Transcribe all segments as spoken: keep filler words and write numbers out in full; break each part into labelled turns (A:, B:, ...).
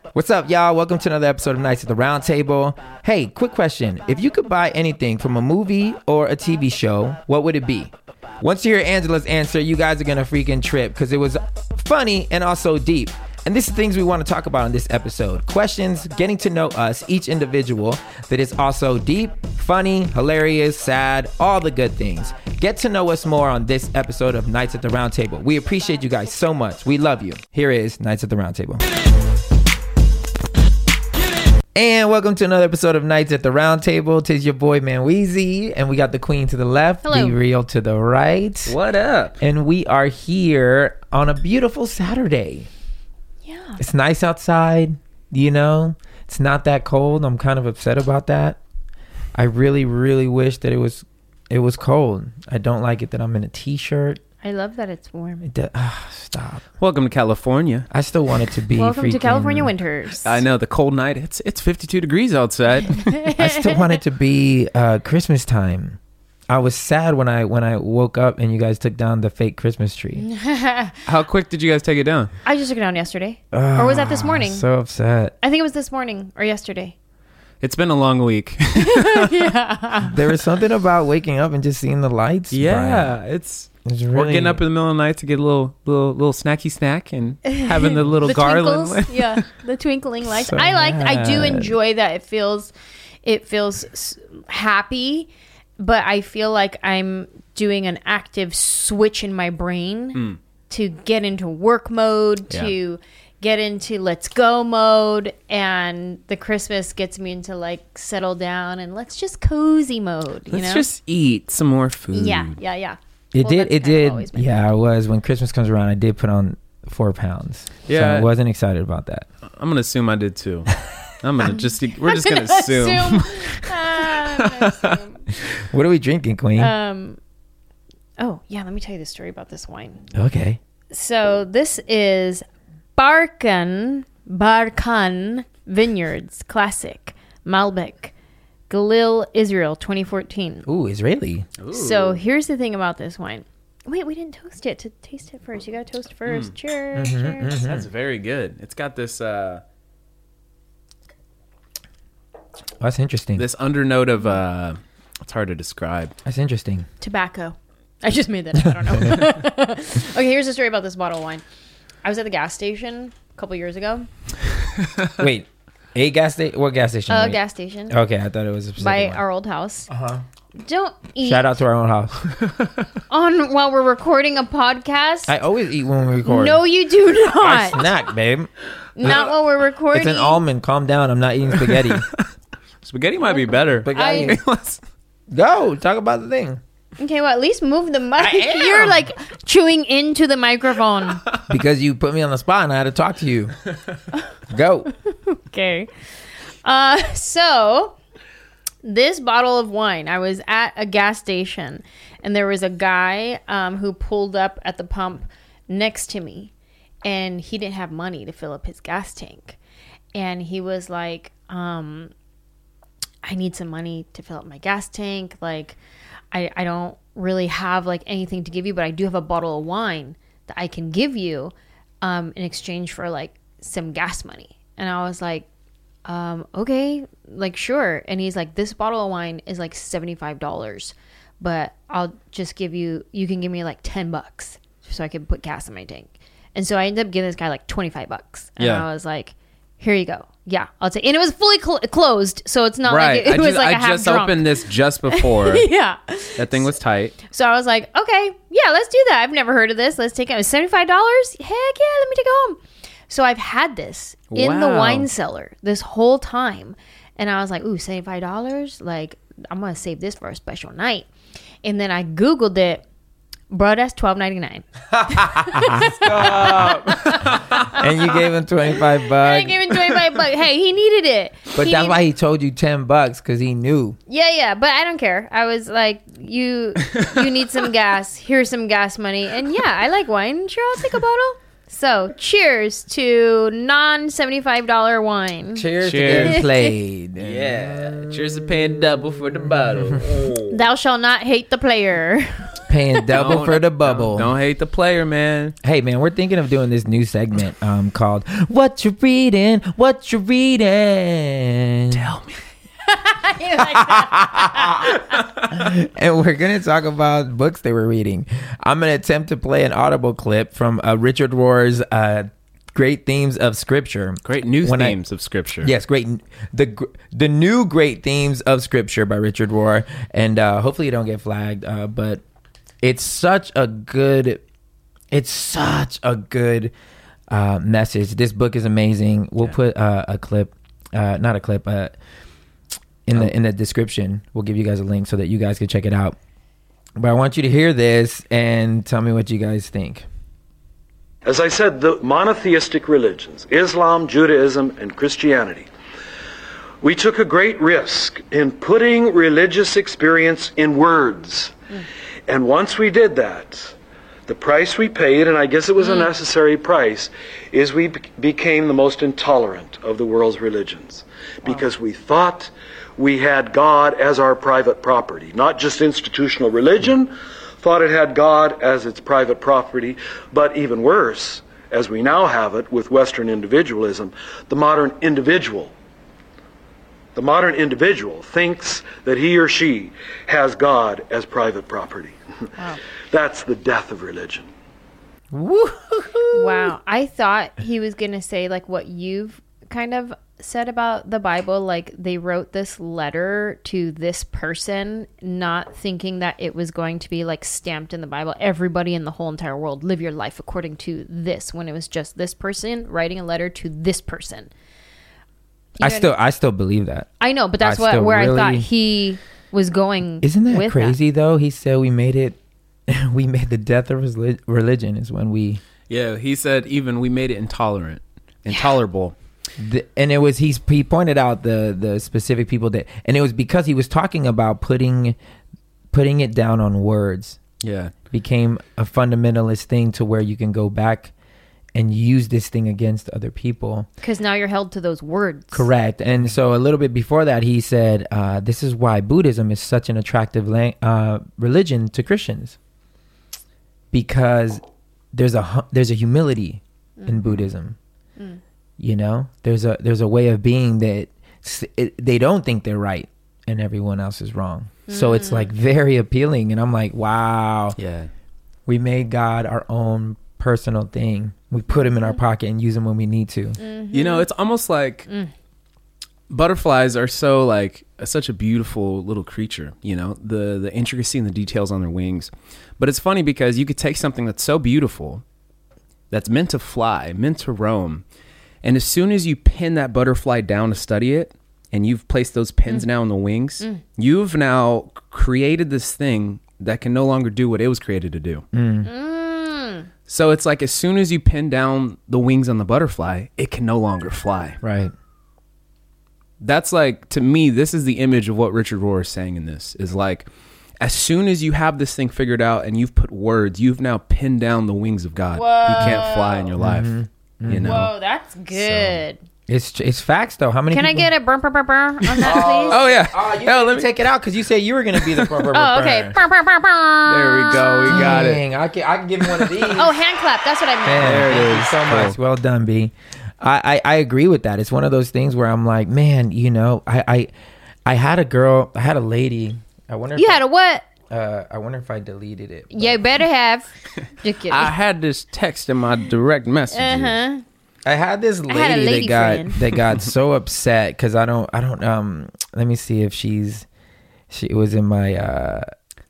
A: What's up, y'all? Welcome to another episode of Nights at the Round Table. Hey, quick question. If you could buy anything from a movie or a T V show, what would it be? Once you hear Angela's answer, you guys are going to freaking trip because it was funny and also deep. And this is things we want to talk about in this episode. Questions, getting to know us, each individual, that is also deep, funny, hilarious, sad, all the good things. Get to know us more on this episode of Nights at the Round Table. We appreciate you guys so much. We love you. Here is Nights at the Round Table. And welcome to another episode of Nights at the Round Table. Tis your boy, Man Weezy. And we got the queen to the left,
B: Hello.
A: Be Real to the right.
C: What up?
A: And we are here on a beautiful Saturday.
B: Yeah.
A: It's nice outside, you know. It's not that cold. I'm kind of upset about that. I really, really wish that it was it was cold. I don't like it that I'm in a t-shirt.
B: I love that it's warm.
A: It do- ah, stop.
C: Welcome to California.
A: I still want it to be
B: Welcome to
A: freaking-
B: California winters.
C: I know the cold night. It's it's fifty-two degrees outside.
A: I still want it to be uh, Christmas time. I was sad when I when I woke up and you guys took down the fake Christmas tree.
C: How quick did you guys take it down?
B: I just took it down yesterday. Or was that this morning?
A: So upset.
B: I think it was this morning or yesterday.
C: It's been a long week.
B: Yeah.
A: There was something about waking up and just seeing the lights.
C: yeah,
A: Brian.
C: it's
A: It's
C: we're
A: really
C: getting up in the middle of the night to get a little little little snacky snack and having the little
B: the
C: garland.
B: twinkles, yeah, the twinkling lights.
A: So
B: I like. I do
A: mad.
B: enjoy that. It feels, it feels s- happy, but I feel like I'm doing an active switch in my brain
C: Mm.
B: to get into work mode,
C: Yeah.
B: to get into let's go mode, and the Christmas gets me into like settle down and let's just cozy mode. You
C: Let's
B: know?
C: just eat some more food.
B: yeah, yeah, yeah.
A: It
B: Well,
A: did.
B: that's
A: It
B: kind of always
A: did.
B: been.
A: Yeah, I was. When Christmas comes around, I did put on four pounds.
C: Yeah.
A: So I wasn't excited about that.
C: I'm gonna assume I did too. I'm gonna just we're just
B: I'm
C: gonna assume.
B: Ah, I'm gonna assume.
A: What are we drinking, Queen?
B: Um. Oh yeah, let me tell you the story about this wine.
A: Okay.
B: So this is Barkan Barkan Vineyards Classic Malbec, Galil, Israel, twenty fourteen.
A: Ooh, Israeli.
B: So here's the thing about this wine. Wait, we didn't toast it. To taste it first, you gotta toast first. Cheers! cheers.
C: That's very good. It's got this uh
A: That's interesting.
C: this undernote of uh it's hard to describe.
A: That's interesting.
B: Tobacco. I just made that up. I don't know. Okay, here's the story about this bottle of wine. I was at the gas station a couple years ago.
A: Wait, a gas station? What gas station?
B: A
A: Wait.
B: gas station
A: Okay, I thought it was a specific
B: by
A: one.
B: our old house.
A: Uh-huh.
B: Don't eat
A: Shout out to our own house.
B: on while we're recording a podcast.
A: I always eat when we record.
B: No, you do
A: I
B: not.
A: snack, babe.
B: Not while we're recording.
A: It's an almond. Calm down. I'm not eating spaghetti.
C: Spaghetti might be better.
A: Spaghetti. Go. Talk about the thing.
B: Okay, well, at least move the mic.
A: I am.
B: You're like chewing into the microphone.
A: Because you put me on the spot and I had to talk to you. Go.
B: Okay. Uh, so this bottle of wine, I was at a gas station and there was a guy um, who pulled up at the pump next to me and he didn't have money to fill up his gas tank. And he was like, um, I need some money to fill up my gas tank. Like, I, I don't really have like anything to give you, but I do have a bottle of wine that I can give you um, in exchange for like some gas money. And I was like, um, okay, like, sure. And he's like, this bottle of wine is like seventy-five dollars, but I'll just give you, you can give me like ten bucks so I can put gas in my tank. And so I ended up giving this guy like twenty-five bucks. And
C: Yeah.
B: I was like, here you go. Yeah, I'll take. And it was fully cl- closed, so it's not
C: Right.
B: like it, it
C: I
B: was
C: just,
B: like a
C: I
B: half
C: just
B: drunk.
C: opened this just before.
B: Yeah.
C: That thing was tight.
B: So I was like, okay, yeah, let's do that. I've never heard of this. Let's take it. It was seventy-five dollars. Heck yeah, let me take it home. So I've had this in the
C: Wow.
B: wine cellar this whole time. And I was like, ooh, seventy-five dollars? Like, I'm going to save this for a special night. And then I Googled it. Bro, that's twelve ninety-nine.
A: And you gave him twenty-five
B: I
A: bucks.
B: gave him twenty-five bucks. Hey, he needed it.
A: But
B: He
A: that's
B: needed-
A: why he told you ten bucks, because he knew.
B: Yeah, yeah, but I don't care. I was like, you you need some gas. Here's some gas money. And yeah, I like wine. Sure, I'll take a bottle. So, cheers to non seventy-five dollars wine.
A: Cheers,
C: Cheers.
A: to getting played.
C: Yeah. Cheers to paying double for the bottle.
B: Thou shalt not hate the player.
A: Paying double
C: Don't-
A: for the bubble.
C: Don't, don't hate the player, man.
A: Hey man, we're thinking of doing this new segment um, called "What You Reading? What You Reading?"
C: Tell me.
B: You like that?
A: And we're gonna talk about books they were reading. I'm gonna attempt to play an audible clip from uh, Richard Rohr's uh, "Great Themes of Scripture."
C: Great new
A: When I-
C: themes of scripture.
A: Yes, great. The gr- the new Great Themes of Scripture by Richard Rohr, and uh, hopefully you don't get flagged. Uh, but it's such a good, it's such a good uh, message. This book is amazing. We'll
C: Yeah.
A: put uh, a clip, uh, not a clip, uh, in the in the description. We'll give you guys a link so that you guys can check it out. But I want you to hear this and tell me what you guys think.
D: As I said, the monotheistic religions, Islam, Judaism, and Christianity, we took a great risk in putting religious experience in words. Mm. And once we did that, the price we paid, and I guess it was mm. a necessary price, is we be- became the most intolerant of the world's religions. Wow. Because we thought we had God as our private property, not just institutional religion, thought it had God as its private property, but even worse, as we now have it with Western individualism, the modern individual. The modern individual thinks that he or she has God as private property. Wow. That's the death of religion.
A: Woo-hoo-hoo.
B: Wow. I thought he was going to say like what you've kind of said about the Bible, like they wrote this letter to this person, not thinking that it was going to be like stamped in the Bible. Everybody in the whole entire world, live your life according to this, when it was just this person writing a letter to this person. You
A: I
B: know
A: still
B: what I,
A: I still believe that.
B: I know, but that's
A: I
B: what
A: still
B: where
A: really-
B: I thought he was going.
A: Isn't that
B: with
A: crazy though? He said we made it. We made the death of reli- religion is when we.
C: Yeah, he said even we made it intolerant, intolerable.
A: The, and it was he's he pointed out the the specific people that, and it was because he was talking about putting putting it down on words.
C: Yeah,
A: Became a fundamentalist thing to where you can go back and use this thing against other people.
B: Because now you're held to those words.
A: Correct. And so a little bit before that, he said, uh, this is why Buddhism is such an attractive lang- uh, religion to Christians. Because there's a hu- there's a humility mm. in Buddhism. Mm. You know, there's a there's a way of being that s- it, they don't think they're right and everyone else is wrong. Mm. So it's like very appealing. And I'm like, wow.
C: yeah.
A: We made God our own personal thing. We put him in our pocket and use him when we need to.
B: Mm-hmm.
C: You know, it's almost like mm. butterflies are so like a, such a beautiful little creature, you know, the the intricacy and the details on their wings. But it's funny because you could take something that's so beautiful, that's meant to fly, meant to roam, and as soon as you pin that butterfly down to study it, and you've placed those pins mm. now on the wings, mm. you've now created this thing that can no longer do what it was created to do.
A: Mm.
B: Mm.
C: So it's like as soon as you pin down the wings on the butterfly, it can no longer fly.
A: Right.
C: That's like, to me, this is the image of what Richard Rohr is saying in this, is like, as soon as you have this thing figured out and you've put words, you've now pinned down the wings of God.
B: Whoa.
C: You can't fly in your life.
A: Mm-hmm. Mm-hmm.
C: You know?
B: Whoa, that's good.
A: So, it's it's facts though. How many?
B: Can I
A: people-
B: get a burr, burr, burr, burr on that, please?
C: Oh, yeah.
A: Oh, you
C: Hell,
A: let
C: let
A: me
C: me
A: take it out because you said you were gonna be the. Burr, burr,
B: Oh,
A: burr.
B: okay. Burr, burr, burr, burr.
C: There we go. We got it.
A: Dang, I can I can give him one of these.
B: Oh, hand clap. That's what I meant.
A: Man,
C: There it
A: thank you
C: is.
A: so much.
C: Cool.
A: Well done, B. I, I I agree with that. It's one of those things where I'm like, man, you know, I I, I had a girl, I had a lady. I wonder. If
B: You
A: I,
B: had a what?
A: Uh, I wonder if I deleted it.
B: You better have. Just kidding.
C: I had this text in my direct messages.
B: Uh-huh.
A: I had this lady,
B: had a lady
A: that got
B: friend.
A: that got so upset because I don't I don't um. Let me see if she's she was in my uh.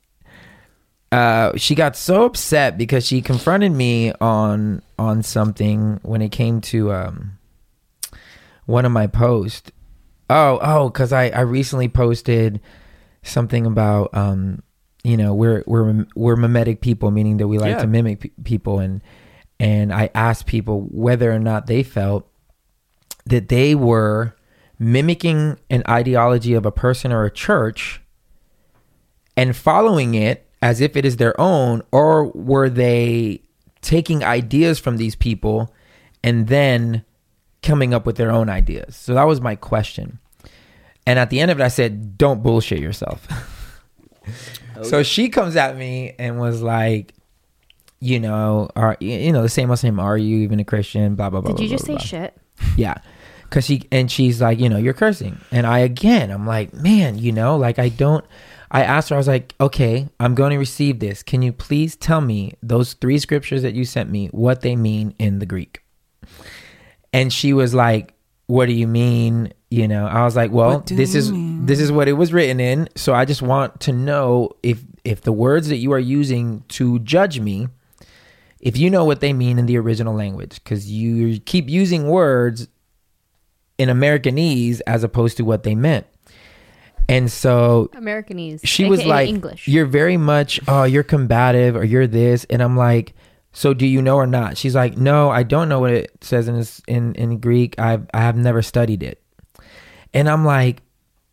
A: Uh, she got so upset because she confronted me on on something when it came to um one of my posts. Oh, oh, because I, I recently posted something about um you know we're we're we're mimetic people, meaning that we like
C: Yeah.
A: to mimic pe- people, and and I asked people whether or not they felt that they were mimicking an ideology of a person or a church and following it as if it is their own, or were they taking ideas from these people and then coming up with their own ideas. So that was my question. And at the end of it, I said, don't bullshit yourself. Okay. So she comes at me and was like, you know, are you know the same old same? Are you even a Christian? Blah blah blah.
B: Did
A: blah,
B: you just
A: blah,
B: say
A: blah.
B: shit?
A: Yeah, because she and she's like, you know, you're cursing, and I again, I'm like, man, you know, like I don't. I asked her, I was like, okay, I'm going to receive this. Can you please tell me those three scriptures that you sent me, what they mean in the Greek? And she was like, what do you mean? You know, I was like, well, this is mean? this is what it was written in. So I just want to know if if the words that you are using to judge me, if you know what they mean in the original language, because you keep using words in Americanese as opposed to what they meant. And so
B: Americanese,
A: she was like,
B: English.
A: You're very much, oh, you're combative or you're this. And I'm like, so do you know or not? She's like, no, I don't know what it says in in, in Greek. I've, I have never studied it. And I'm like,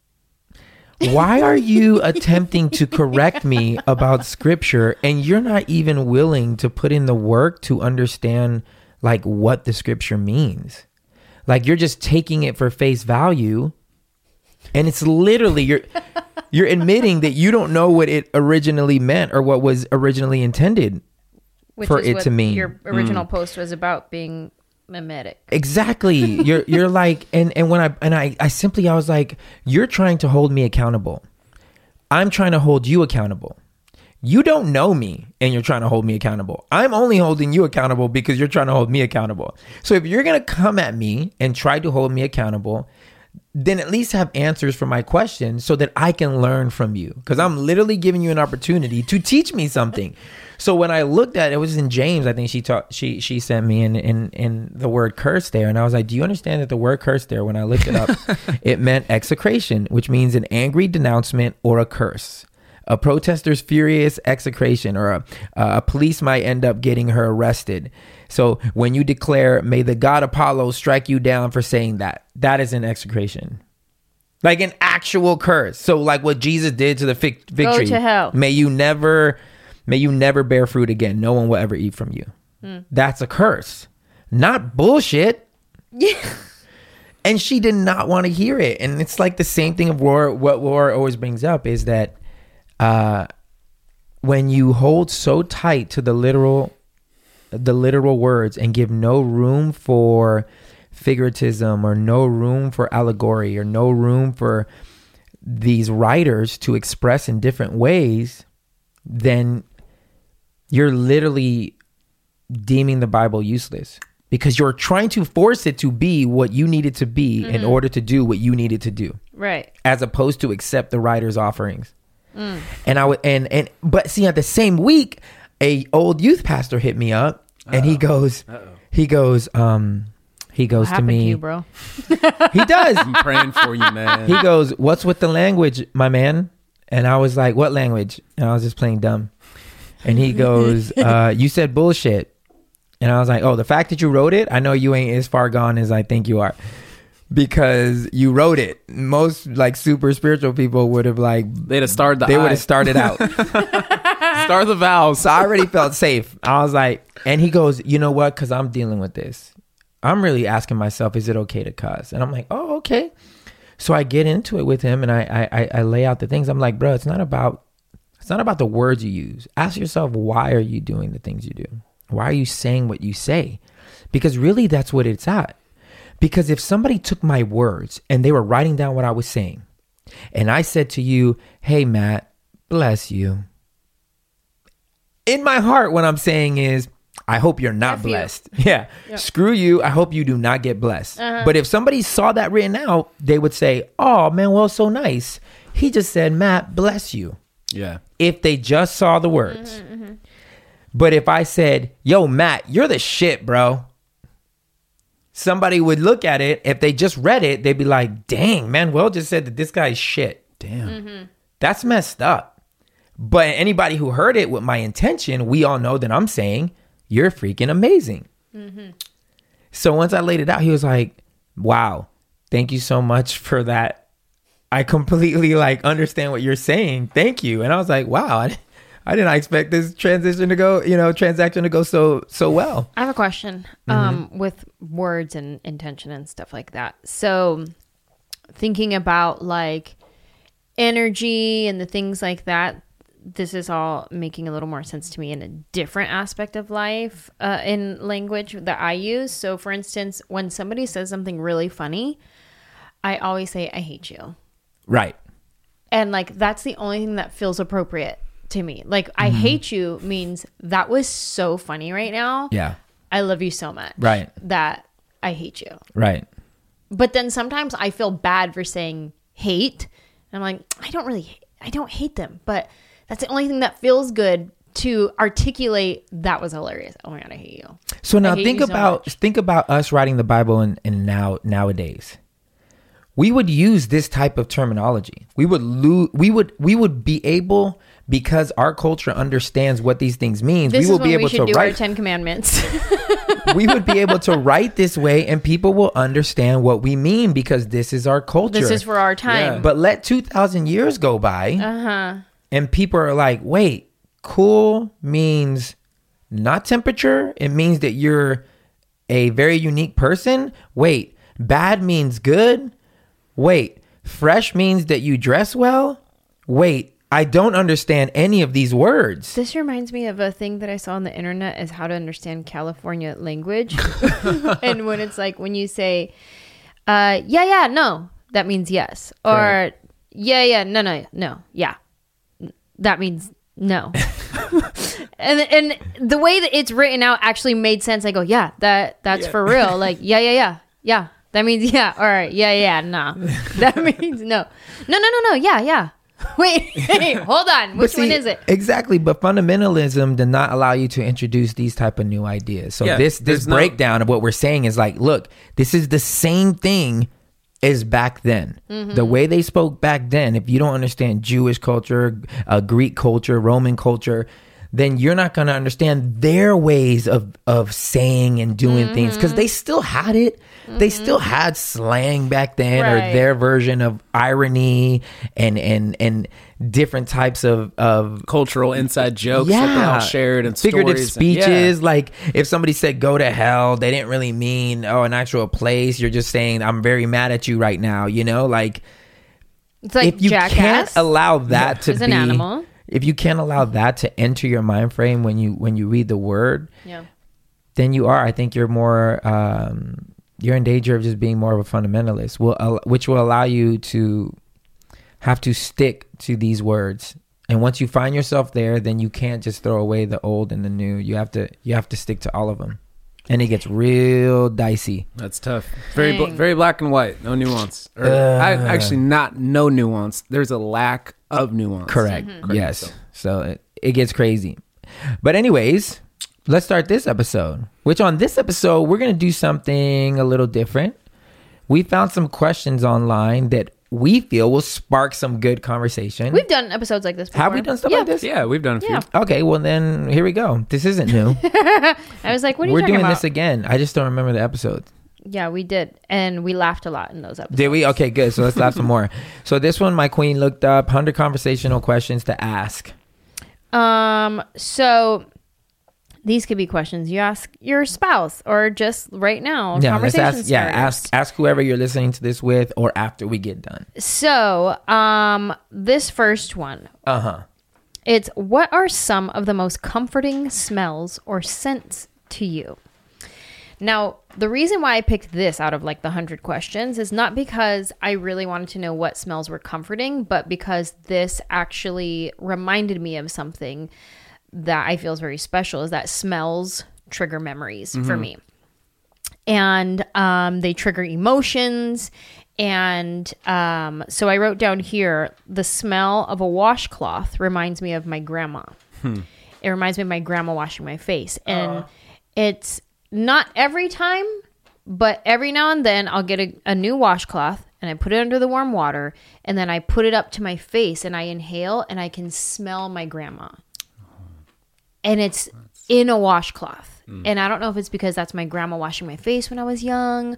A: why are you attempting to correct me about scripture and you're not even willing to put in the work to understand like what the scripture means? Like you're just taking it for face value. And it's literally, you're you're admitting that you don't know what it originally meant or what was originally intended
B: Which
A: for
B: is
A: it
B: what
A: to mean.
B: Your original mm. post was about being mimetic.
A: Exactly. You're you're like, and, and when I and I, I simply I was like, you're trying to hold me accountable. I'm trying to hold you accountable. You don't know me and you're trying to hold me accountable. I'm only holding you accountable because you're trying to hold me accountable. So if you're gonna come at me and try to hold me accountable, then at least have answers for my questions so that I can learn from you. Because I'm literally giving you an opportunity to teach me something. So when I looked at it, it was in James, I think she taught, she she sent me in, in, in the word curse there. And I was like, do you understand that the word curse there, when I looked it up, it meant execration, which means an angry denouncement or a curse. A protester's furious execration, or a, a police might end up getting her arrested. So when you declare, may the god Apollo strike you down for saying that, that is an execration. Like an actual curse. So like what Jesus did to the fig, fig tree.
B: Go to hell.
A: May you never, may you never bear fruit again. No one will ever eat from you. Mm. That's a curse. Not bullshit. Yeah. And she did not want to hear it. And it's like the same thing of Laura, what Laura always brings up is that uh, when you hold so tight to the literal the literal words and give no room for figuratism or no room for allegory or no room for these writers to express in different ways, then you're literally deeming the Bible useless because you're trying to force it to be what you need it to be mm-hmm. in order to do what you need it to do.
B: Right.
A: As opposed to accept the writer's offerings. Mm. And I would, and, and, but see, at the same week, a old youth pastor hit me up and Uh-oh. he goes, Uh-oh. he goes, um, he goes
B: what
A: to me,
B: to you, bro?
A: He does.
C: I'm praying for you, man.
A: He goes, what's with the language, my man? And I was like, what language? And I was just playing dumb. And he goes, uh, you said bullshit. And I was like, oh, the fact that you wrote it, I know you ain't as far gone as I think you are. Because you wrote it. Most like super spiritual people would have like
C: they'd have started the
A: they
C: I.
A: would have started out.
C: Start the vowels.
A: So I already felt safe. I was like, and he goes, you know what? Because I'm dealing with this. I'm really asking myself, is it okay to cuss? And I'm like, oh, okay. So I get into it with him and I I I lay out the things. I'm like, bro, it's not about it's not about the words you use. Ask yourself, why are you doing the things you do? Why are you saying what you say? Because really that's what it's at. Because if somebody took my words and they were writing down what I was saying, and I said to you, hey, Matt, bless you. In my heart, what I'm saying is, I hope you're not F blessed. You. Yeah. Yep. Screw you. I hope you do not get blessed. Uh-huh. But if somebody saw that written out, they would say, oh, man, well, so nice. He just said, Matt, bless you.
C: Yeah.
A: If they just saw the words.
B: Mm-hmm, mm-hmm.
A: But if I said, yo, Matt, you're the shit, bro. Somebody would look at it. If they just read it, they'd be like, dang, Manuel just said that this guy's shit.
C: Damn.
B: Mm-hmm.
A: That's messed up. But anybody who heard it with my intention, we all know that I'm saying, you're freaking amazing. Mm-hmm. So once I laid it out, he was like, wow, thank you so much for that. I completely like understand what you're saying. Thank you. And I was like, wow, I, I did not expect this transition to go, you know, transaction to go so so well.
B: I have a question um, with words and intention and stuff like that. So thinking about like energy and the things like that, this is all making a little more sense to me in a different aspect of life uh, in language that I use. So for instance, when somebody says something really funny, I always say, I hate you.
A: Right.
B: And like, that's the only thing that feels appropriate to me. Like, I hate you means that was so funny right now.
A: Yeah.
B: I love you so much.
A: Right.
B: That I hate you.
A: Right.
B: But then sometimes I feel bad for saying hate. And I'm like, I don't really, I don't hate them. But that's the only thing that feels good to articulate. That was hilarious. Oh my God, I hate you.
A: So now
B: hate
A: think
B: you so
A: about
B: much.
A: think about us writing the Bible and, and now nowadays. We would use this type of terminology. We would lo- we would we would be able, because our culture understands what these things mean.
B: This
A: we will
B: is when
A: be able
B: we should
A: to
B: do our
A: write.
B: Ten Commandments.
A: We would be able to write this way, and people will understand what we mean because this is our culture.
B: This is for our time.
A: But let two thousand years go by,
B: Uh-huh.
A: and people are like, "Wait, cool means not temperature. It means that you're a very unique person. Wait, bad means good. Wait, fresh means that you dress well. Wait, I don't understand any of these words."
B: This reminds me of a thing that I saw on the internet is how to understand California language. And when it's like, when you say, uh, yeah, yeah, no, that means yes. Or
A: Right.
B: yeah, yeah, no, no, no, yeah. That means no. and and the way that it's written out actually made sense. I go, yeah, that that's
A: Yeah.
B: for real. Like, yeah, yeah, yeah, yeah. That means yeah. All right, yeah, yeah, no. That means no. No, no, no, no. Yeah, yeah. Wait, wait, hold on. Which
A: But
B: one
A: see,
B: is it?
A: Exactly, but fundamentalism did not allow you to introduce these type of new ideas. So
C: Yeah,
A: this this
C: there's no-
A: breakdown of what we're saying is like, look, this is the same thing as back then.
B: Mm-hmm.
A: The way they spoke back then, if you don't understand Jewish culture, uh, Greek culture, Roman culture, then you're not going to understand their ways of of saying and doing
B: Mm-hmm.
A: things, because they still had it. They still had slang back then, or
B: Right.
A: their version of irony and and and different types of of
C: Cultural inside jokes that they all shared and
A: figurative
C: stories and-
A: speeches.
C: yeah.
A: Like if somebody said "go to hell," they didn't really mean oh an actual place. You're just saying I'm very mad at you right now. You know, like
B: It's like
A: if you
B: jackass.
A: can't allow that to
B: Is
A: be
B: an animal.
A: if you can't allow that to enter your mind frame when you when you read the word,
B: Yeah.
A: then you are. I think you're more. Um, you're in danger of just being more of a fundamentalist, will al- which will allow you to have to stick to these words. And once you find yourself there, then you can't just throw away the old and the new. You have to you have to stick to all of them, and it gets real dicey.
C: That's tough. Very bl-
B: Dang.
C: very black and white. No nuance. Or,
A: Uh.
C: I, actually, not no nuance. There's a lack of nuance.
A: Correct.
B: Mm-hmm.
C: Correct.
A: Yes.
C: So-
A: So it, it gets crazy. But anyways, let's start this episode. Which on this episode, we're going to do something a little different. We found some questions online that we feel will spark some good conversation.
B: We've done episodes like this before.
A: Have we done stuff
B: yeah.
A: like this?
C: Yeah, we've done a few.
B: Yeah.
A: Okay, well then here we go. This isn't new.
B: I was like, what are you
A: We're
B: talking
A: doing
B: about?
A: this again. I just don't remember the episodes.
B: Yeah, we did. And we laughed a lot in those episodes.
A: Did we? Okay, good. So let's laugh some more. So this one, my queen looked up one hundred conversational questions to ask.
B: Um, so these could be questions you ask your spouse or just right now.
A: Yeah, let's
B: conversation
A: ask. Yeah,
B: starters.
A: ask ask whoever you're listening to this with, or after we get done.
B: So, um, this first one,
A: Uh huh.
B: it's what are some of the most comforting smells or scents to you? Now, the reason why I picked this out of like the hundred questions is not because I really wanted to know what smells were comforting, but because this actually reminded me of something that I feel is very special, is that smells trigger memories for me. And um, they trigger emotions. And um, so I wrote down here, the smell of a washcloth reminds me of my grandma. It reminds me of my grandma washing my face. And it's not every time, but every now and then I'll get a, a new washcloth and I put it under the warm water and then I put it up to my face and I inhale and I can smell my grandma. And it's in a washcloth. And I don't know if it's because that's my grandma washing my face when I was young.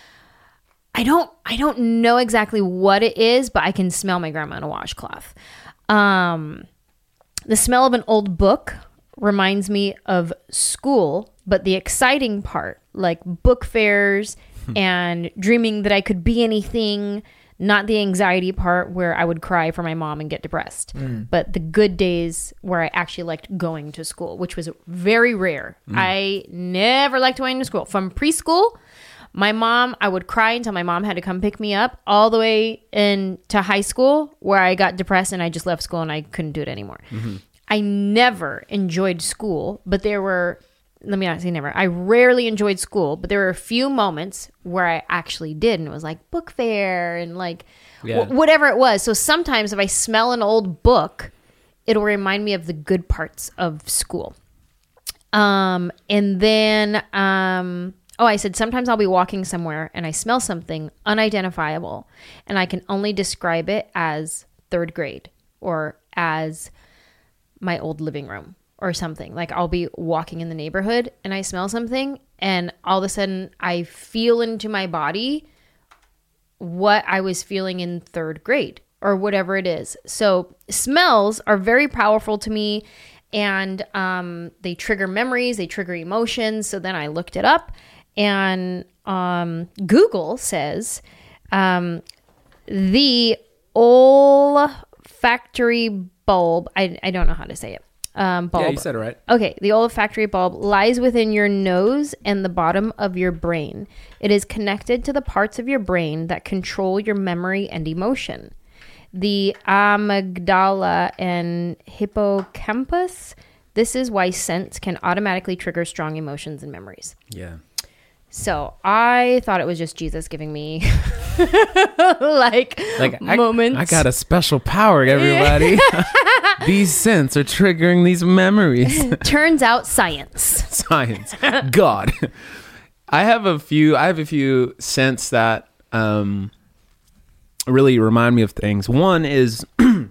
B: I don't I don't know exactly what it is, but I can smell my grandma in a washcloth. Um The smell of an old book reminds me of school, but the exciting part, like book fairs and dreaming that I could be anything, not the anxiety part where I would cry for my mom and get depressed, mm. but the good days where I actually liked going to school, which was very rare. Mm. I never liked going to school. From preschool, my mom, I would cry until my mom had to come pick me up, all the way into high school where I got depressed and I just left school and I couldn't do it anymore. Mm-hmm. I never enjoyed school, but there were, let me not say never, I rarely enjoyed school, but there were a few moments where I actually did. And it was like book fair and like yeah. w- whatever it was. So sometimes if I smell an old book, it'll remind me of the good parts of school. Um, and then, um, oh, I said sometimes I'll be walking somewhere and I smell something unidentifiable and I can only describe it as third grade or as my old living room or something. Like I'll be walking in the neighborhood and I smell something and all of a sudden I feel into my body what I was feeling in third grade or whatever it is. So smells are very powerful to me, and um, they trigger memories, they trigger emotions. So then I looked it up, and um, Google says um, the olfactory bulb, I, I don't know how to say it. Um, bulb.
C: Yeah, you said it right.
B: Okay, the olfactory bulb lies within your nose and the bottom of your brain. It is connected to the parts of your brain that control your memory and emotion. The amygdala and hippocampus. This is why scents can automatically trigger strong emotions and memories.
C: Yeah.
B: So I thought it was just Jesus giving me like,
C: like
B: moments.
C: I, I got a special power, everybody. These scents are triggering these memories.
B: Turns out science.
C: Science. God. I have a few I have a few scents that um, really remind me of things. One is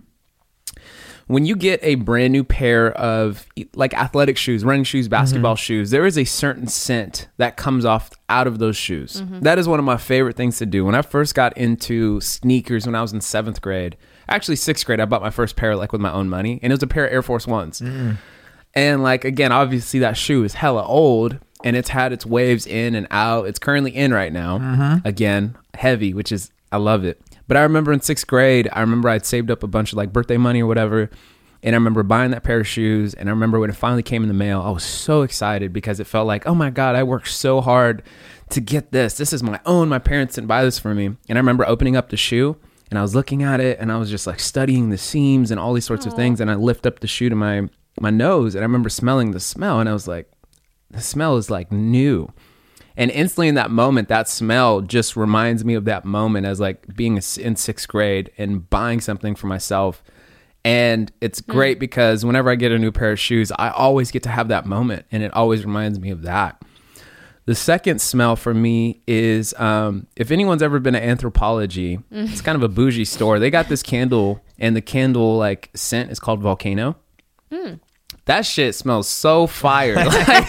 C: when you get a brand new pair of like athletic shoes, running shoes, basketball mm-hmm. shoes, there is a certain scent that comes off out of those shoes. Mm-hmm. That is one of my favorite things to do. When I first got into sneakers when I was in seventh grade, actually sixth grade, I bought my first pair like with my own money, and it was a pair of Air Force Ones. Mm. And like, again, obviously that shoe is hella old and it's had its waves in and out. It's currently in right now. Mm-hmm. Again, heavy, which is, I love it. But I remember in sixth grade, I remember I'd saved up a bunch of like birthday money or whatever. And I remember buying that pair of shoes. And I remember when it finally came in the mail, I was so excited because it felt like, oh my God, I worked so hard to get this. This is my own. My parents didn't buy this for me. And I remember opening up the shoe and I was looking at it and I was just like studying the seams and all these sorts Aww. Of things. And I lift up the shoe to my, my nose and I remember smelling the smell. And I was like, the smell is like new. And instantly in that moment, that smell just reminds me of that moment as like being in sixth grade and buying something for myself. And it's great mm. because whenever I get a new pair of shoes, I always get to have that moment. And it always reminds me of that. The second smell for me is, um, if anyone's ever been to Anthropology, mm. it's kind of a bougie store. They got this candle and the candle like scent is called Volcano. Mm. That shit smells so fire. Like,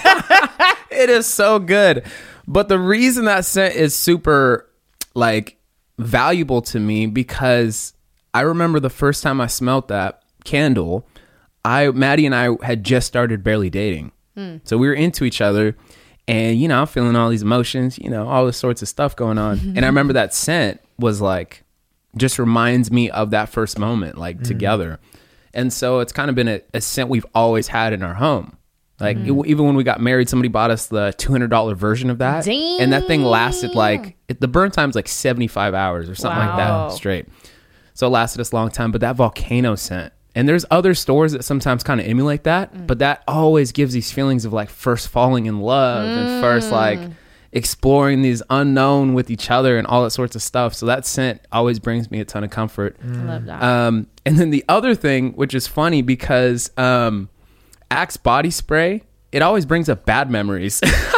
C: it is so good. But the reason that scent is super like valuable to me because I remember the first time I smelled that candle, I Maddie and I had just started barely dating. Mm. So we were into each other and, you know, I'm feeling all these emotions, you know, all this sorts of stuff going on. And I remember that scent was like, just reminds me of that first moment, like mm. together. And so it's kind of been a, a scent we've always had in our home. Like mm. it, even when we got married, somebody bought us the two hundred dollars version of that. Damn. And that thing lasted like, it, the burn time's like seventy-five hours or something wow. like that straight. So it lasted us a long time. But that Volcano scent, and there's other stores that sometimes kind of emulate that, mm. but that always gives these feelings of like first falling in love mm. and first like exploring these unknown with each other and all that sorts of stuff. So that scent always brings me a ton of comfort.
B: Mm. I love that. Um,
C: and then the other thing, which is funny because um, Axe body spray, it always brings up bad memories.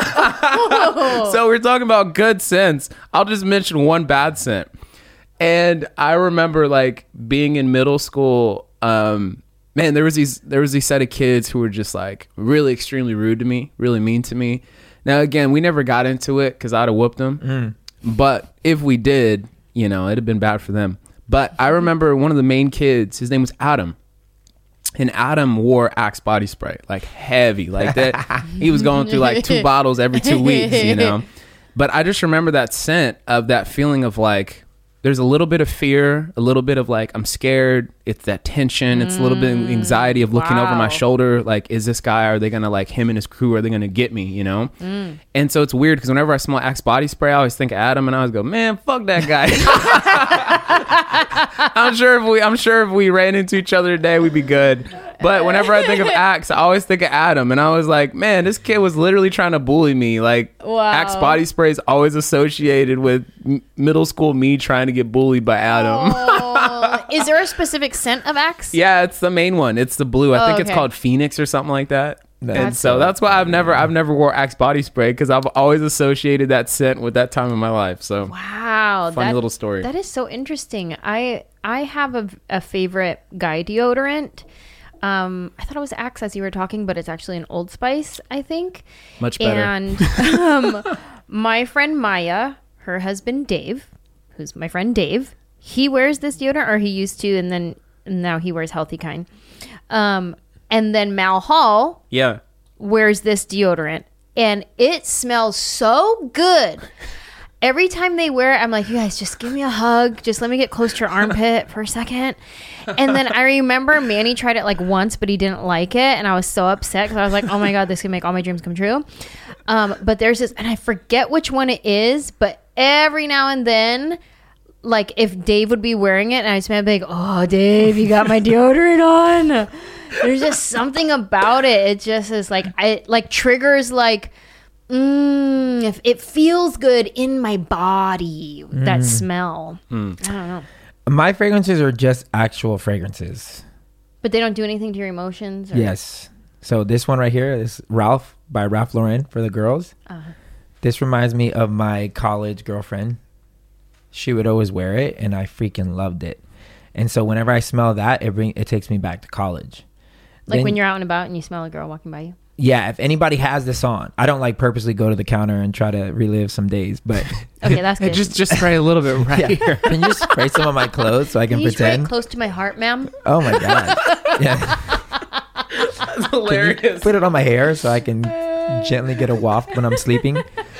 C: oh. So we're talking about good scents. I'll just mention one bad scent. And I remember like being in middle school, um, man, there was these, there was these set of kids who were just like really extremely rude to me, really mean to me. Now, again, we never got into it because I'd have whooped them. Mm. But if we did, you know, it'd have been bad for them. But I remember one of the main kids, his name was Adam. And Adam wore Axe body spray, like heavy, like that. He was going through like two bottles every two weeks, you know. But I just remember that scent of that feeling of like, there's a little bit of fear, a little bit of like, I'm scared. It's that tension. It's a little bit of anxiety of looking
B: wow.
C: over my shoulder. Like, is this guy, are they going to like him and his crew, are they going to get me, you know? Mm. And so it's weird because whenever I smell Axe body spray, I always think of Adam and I always go, man, fuck that guy. I'm sure if we, I'm sure if we ran into each other today, we'd be good. But whenever I think of Axe, I always think of Adam. And I was like, man, this kid was literally trying to bully me. Like,
B: wow.
C: Axe body spray is always associated with m- middle school me trying to get bullied by Adam.
B: Oh. Is there a specific scent of Axe?
C: Yeah, it's the main one. It's the blue. I
B: Oh,
C: think it's
B: okay.
C: called Phoenix or something like that. and
A: That's
C: so
A: so
C: that's why I've never I've never wore Axe body spray, because I've always associated that scent with that time in my life. So
B: Wow,
C: funny
B: that-
C: little story.
B: That is so interesting. I I have a, a favorite guy deodorant. Um, I thought it was Axe as you were talking, but it's actually an Old Spice, I think.
C: Much better.
B: And um, my friend Maya, her husband Dave, who's my friend Dave, he wears this deodorant, or he used to, and then now he wears Healthy Kind. Um, and then Mal Hall
C: yeah.
B: wears this deodorant, and it smells so good. Every time they wear it, I'm like, you guys, just give me a hug. Just let me get close to your armpit for a second. And then I remember Manny tried it like once, but he didn't like it. And I was so upset because I was like, oh my God, this can make all my dreams come true. Um, but there's this, and I forget which one it is, but every now and then, like if Dave would be wearing it and I smell like, oh, Dave, you got my deodorant on. There's just something about it. It just is like, I like triggers like, Mm, if it feels good in my body, that smell. I don't know.
A: My fragrances are just actual fragrances.
B: But they don't do anything to your emotions? Or?
A: Yes. So this one right here is Ralph by Ralph Lauren for the girls.
B: Uh-huh.
A: This reminds me of my college girlfriend. She would always wear it, and I freaking loved it. And so whenever I smell that, it bring it takes me back to college.
B: Like
A: Then-
B: when you're out and about and you smell a girl walking by you?
A: Yeah, if anybody has this on, I don't like purposely go to the counter and try to relive some days, but
B: Okay, that's good.
C: just just spray a little bit right
A: yeah.
C: here.
A: Can you spray some on my clothes so I can,
B: Can you spray it
A: pretend?
B: close to my heart, ma'am?
A: Oh my god! Yeah,
C: That's
A: Can you
C: hilarious.
A: put it on my hair so I can gently get a waft when I'm sleeping.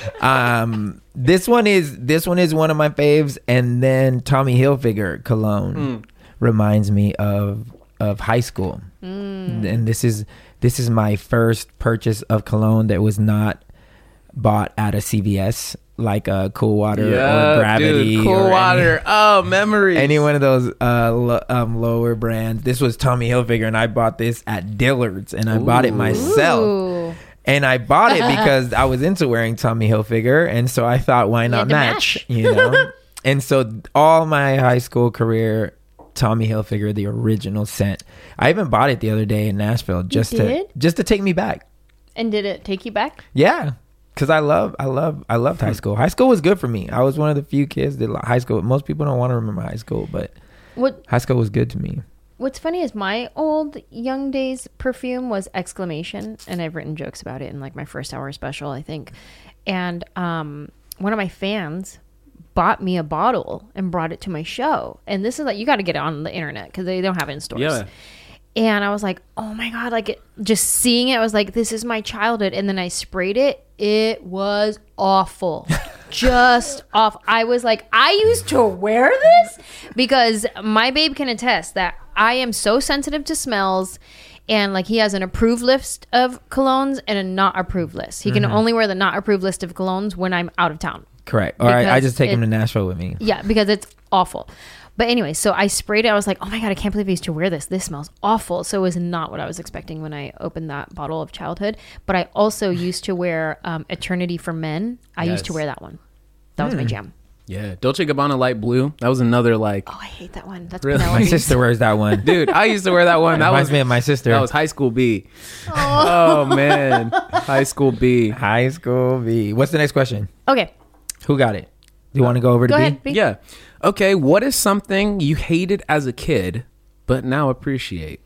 A: Um, this one is this one is one of my faves, and then Tommy Hilfiger cologne
C: Mm.
A: reminds me of of high school,
B: Mm.
A: and this is this is my first purchase of cologne that was not bought at a C V S, like a Cool Water or Gravity,
C: dude, Cool
A: or any-
C: Water. oh, memories.
A: Any one of those uh, lo- um, lower brands. This was Tommy Hilfiger, and I bought this at Dillard's, and I bought it myself.
B: Ooh.
A: And I bought it because I was into wearing Tommy Hilfiger, and so I thought, why not
B: to
A: match?
B: match.
A: You know. And so all my high school career, Tommy Hilfiger, the original scent. I even bought it the other day in Nashville just to
B: did?
A: just to take me back.
B: And did it take you back?
A: Yeah. Cause I love, I love, I loved high school. High school was good for me. I was one of the few kids that li- high school. Most people don't want to remember high school, but
B: What
A: high school was good to me.
B: What's funny is my old young days perfume was Exclamation, and I've written jokes about it in like my first hour special, I think. And um, one of my fans bought me a bottle and brought it to my show. And this is like, you got to get it on the internet because they don't have it in stores.
C: Yeah.
B: And I was like, oh my God, like it, just seeing it, I was like, this is my childhood. And then I sprayed it. It was awful. Just off. I was like, I used to wear this because my babe can attest that I am so sensitive to smells. And like he has an approved list of colognes and a not approved list. He can only wear the not approved list of colognes when I'm out of town.
A: Correct. All right. I
B: Because
A: just take him
B: it-
A: to Nashville with me.
B: Yeah, because it's awful. But anyway, so I sprayed it. I was like, oh my God, I can't believe I used to wear this. This smells awful. So it was not what I was expecting when I opened that bottle of childhood. But I also used to wear um, Eternity for Men. I used to
C: Yes.
B: wear that one. That was my jam.
C: Yeah. Dolce Gabbana Light Blue. That was another like,
B: Oh, I hate that one. That's
C: Really?
A: My
B: Penelope's.
A: sister wears that one.
C: dude, I used to wear that one. That
A: Reminds
C: was
A: me of my sister.
C: That was High School B. Oh, man. High School B.
A: High School V. What's the next question?
B: Okay,
A: Who got it? Do you want to go over to
B: go
A: B?
B: ahead. B.
C: Yeah. Okay. What is something you hated as a kid, but now appreciate?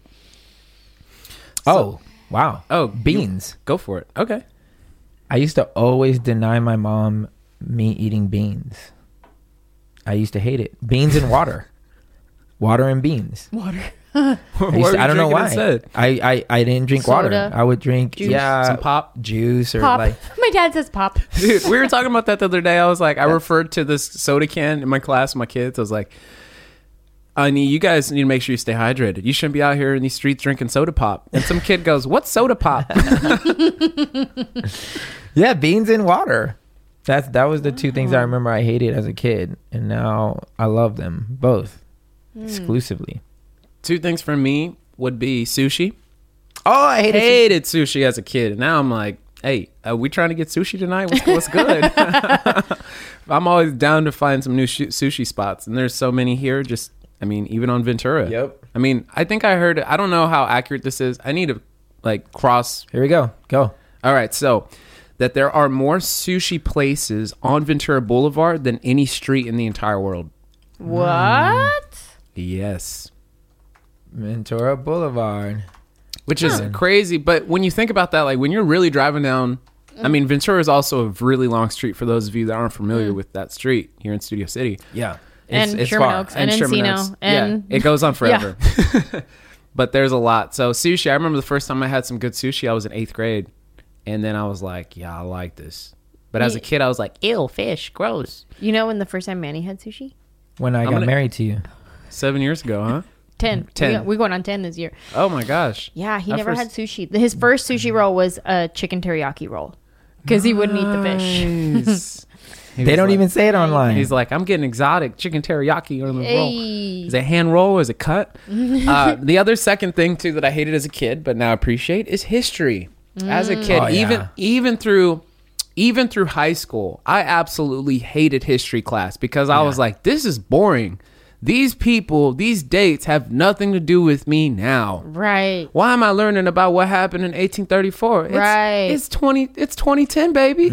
A: Oh, wow.
C: Oh,
A: Beans.
C: Go for it. Okay.
A: I used to always deny my mom me eating beans. I used to hate it. Beans and water. Water and beans.
B: Water.
A: I,
C: What
A: used
C: were
A: to-
C: you
A: I don't know
C: drinking
A: why.
C: instead?
A: I, I, I didn't drink water.
B: Soda,
A: I would drink
B: juice.
A: yeah
C: Some pop?
A: juice or
B: Pop.
A: like
B: My dad says pop.
C: Dude, we were talking about that the other day. I was like, I referred to this soda can in my class with my kids. I was like, I need you guys need to make sure you stay hydrated. You shouldn't be out here in these streets drinking soda pop. And some kid goes, "What's soda pop?"
A: yeah beans and water. That's that was the two things I remember I hated as a kid, and now I love them both exclusively.
C: Two things for me would be sushi.
A: Oh, I hated.
C: Hated sushi as a kid. And now I'm like, hey, are we trying to get sushi tonight? What's, what's good? I'm always down to find some new sh- sushi spots, and there's so many here. Just, I mean, even on Ventura.
A: Yep.
C: I mean, I think I heard. I don't know how accurate this is. I need to like cross.
A: Here we go. Go.
C: All right, so that there are more sushi places on Ventura Boulevard than any street in the entire world.
B: What?
C: Yes.
A: Ventura Boulevard.
C: Which is crazy, but when you think about that, like when you're really driving down, I mean, Ventura is also a really long street for those of you that aren't familiar with that street here in Studio City.
A: Yeah.
B: And Sherman
A: far.
B: Oaks. And Encino, and-
C: yeah, it goes on forever. But there's a lot. So sushi, I remember the first time I had some good sushi, I was in eighth grade. And then I was like, yeah, I like this. But as a kid, I was like, ew, fish, gross.
B: You know when the first time Manny had sushi?
A: When I got
C: gonna-
A: married to you.
C: Seven years ago, huh?
B: ten.
C: ten.
B: We, we're going on ten this year.
C: Oh my gosh.
B: Yeah, he
C: That
B: never
C: first-
B: had sushi. His first sushi roll was a chicken teriyaki roll because he wouldn't eat the fish.
C: Nice. He
A: They
C: was
A: don't
C: like-
A: even say it online.
C: He's like, I'm getting exotic chicken teriyaki on the roll.
B: Hey.
C: Is it hand roll? Is it cut? uh, the other second thing too that I hated as a kid, but now appreciate, is history. As a kid,
A: Oh, yeah.
C: even even through even through high school, I absolutely hated history class because I was like, this is boring. These people, these dates have nothing to do with me now.
B: Right.
C: Why am I learning about what happened in eighteen thirty-four? It's,
B: Right.
C: It's twenty. It's twenty ten, baby.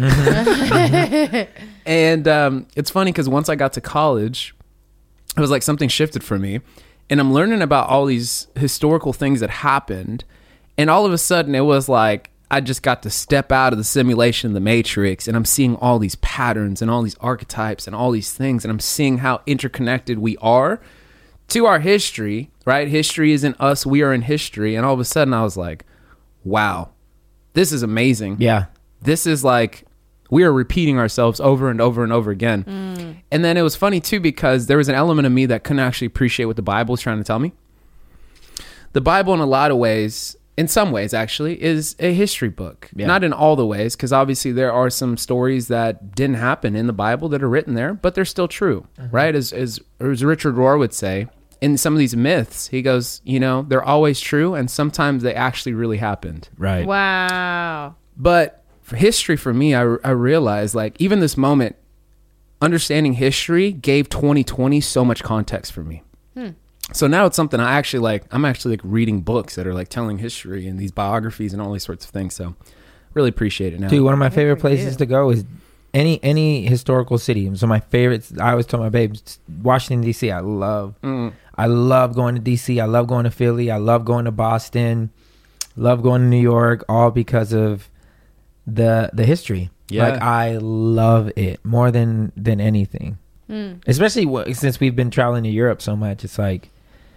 C: And um, it's funny because once I got to college, it was like something shifted for me, and I'm learning about all these historical things that happened, and all of a sudden it was like I just got to step out of the simulation of the Matrix, and I'm seeing all these patterns and all these archetypes and all these things, and I'm seeing how interconnected we are to our history, right? History isn't us, we are in history. And all of a sudden I was like, wow, this is amazing.
A: yeah.
C: This is like, we are repeating ourselves over and over and over again. Mm. And then it was funny too, because there was an element of me that couldn't actually appreciate what the Bible was trying to tell me. The Bible, in a lot of ways, in some ways actually, is a history book.
A: Yeah.
C: Not in all the ways, because obviously there are some stories that didn't happen in the Bible that are written there, but they're still true,
A: Mm-hmm.
C: right? As, as, as Richard Rohr would say, in some of these myths, he goes, you know, they're always true, and sometimes they actually really happened.
A: Right.
B: Wow.
C: But for history, for me, I, I realized, like, even this moment, understanding history gave twenty twenty so much context for me.
B: Hmm.
C: So now it's something I actually like. I'm actually like reading books that are like telling history and these biographies and all these sorts of things. So really appreciate it now.
A: Dude, one of my favorite
B: for you.
A: places to go is any any historical city. So my favorites, I always tell my babes, Washington D C. I love,
C: Mm.
A: I love going to D C. I love going to Philly. I love going to Boston. Love going to New York. All because of the the history.
C: Yeah.
A: Like I love it more than than anything.
B: Mm.
A: Especially wh- since we've been traveling to Europe so much. It's like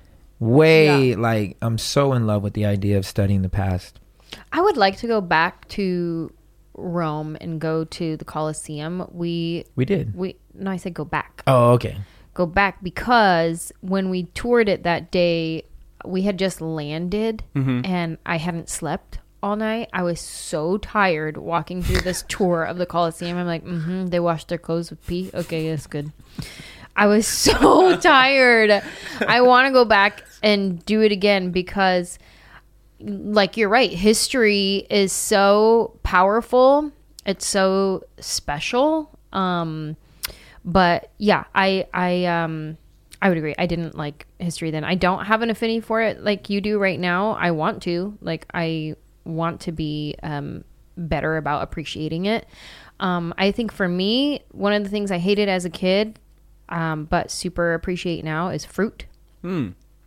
A: way like I'm so in love with the idea of studying the past.
B: I would like to go back to Rome and go to the Colosseum. We
A: We did.
B: we no, I said go back.
A: Oh, okay.
B: Go back because when we toured it that day, we had just landed and I hadn't slept all night. I was so tired walking through this tour of the Colosseum. I'm like, mm-hmm, they washed their clothes with pee. Okay, that's good. I was so tired. I want to go back and do it again because, like, you're right. History is so powerful. It's so special. Um, but yeah, I, I, um, I would agree. I didn't like history then. I don't have an affinity for it like you do right now. I want to. Like, I want to be um, better about appreciating it. Um, I think for me, one of the things I hated as a kid, um, but super appreciate now, is fruit.
C: Hmm.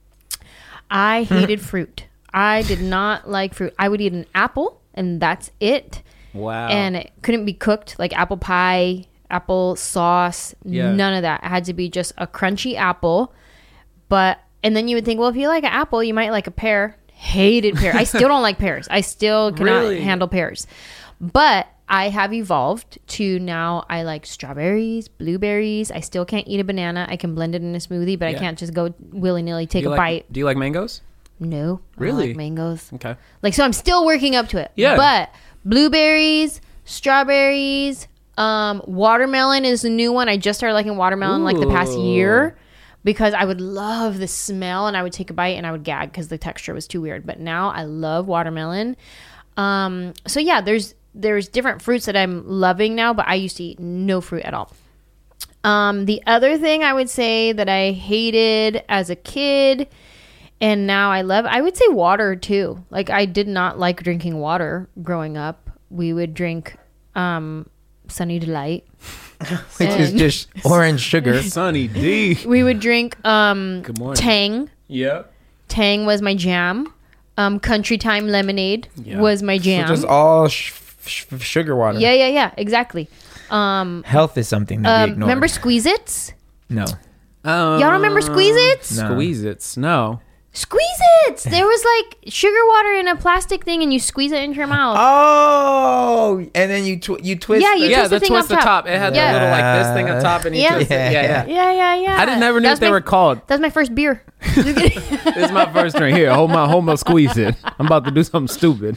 B: I hated fruit. I did not like fruit. I would eat an apple, and that's it.
C: Wow.
B: And it couldn't be cooked, like apple pie, apple sauce,
C: Yeah.
B: none of that. It had to be just a crunchy apple. But And then you would think, well, if you like an apple, you might like a pear. Hated pear. I still don't like pears. I still cannot
C: Really?
B: handle pears. But I have evolved to now I like strawberries, blueberries. I still can't eat a banana. I can blend it in a smoothie, but
C: Yeah.
B: I can't just go willy-nilly take
C: Do
B: a
C: you like,
B: bite.
C: Do you like mangoes?
B: No. I don't
C: Really?
B: like mangoes.
C: Okay.
B: Like, so I'm still working up to it.
C: Yeah.
B: But blueberries, strawberries, um, watermelon is a new one. I just started liking watermelon like the past
C: Ooh.
B: year because I would love the smell and I would take a bite and I would gag because the texture was too weird. But now I love watermelon. Um, so yeah, there's there's different fruits that I'm loving now, but I used to eat no fruit at all. Um, the other thing I would say that I hated as a kid and now I love, I would say water too. Like I did not like drinking water growing up. We would drink um, Sunny Delight.
A: Which is
B: And-
A: just orange sugar.
C: Sunny D.
B: We would drink um,
C: Good morning.
B: Tang.
C: Yep.
B: Tang was my jam. Um, Country Time Lemonade
C: Yeah.
B: was my
A: So
B: jam.
A: just all sh- sh- sugar water.
B: yeah, yeah, yeah, exactly. Um,
A: Health is something that
B: um,
A: we ignore.
B: remember Squeeze-Its?
A: No.
C: Um,
B: Y'all remember Squeeze-Its?
A: No.
C: Squeeze-Its. No.
B: Squeeze-Its! There was like sugar water in a plastic thing and you squeeze it into your mouth.
A: Oh, and then you tw- you twist.
B: Yeah, you
A: the-
C: yeah,
B: twist the
C: the
B: thing
C: twist
B: up
C: the
B: top.
C: top. It had
B: Yeah.
C: the little like this thing up top, and you
B: Yeah.
C: twist it. Yeah, yeah.
B: Yeah, yeah, yeah.
C: I didn't never knew
B: That's
C: what they
B: my-
C: were called.
B: That was my first beer.
C: This is my first drink. Here, hold my hold my squeeze it. I'm about to do something stupid.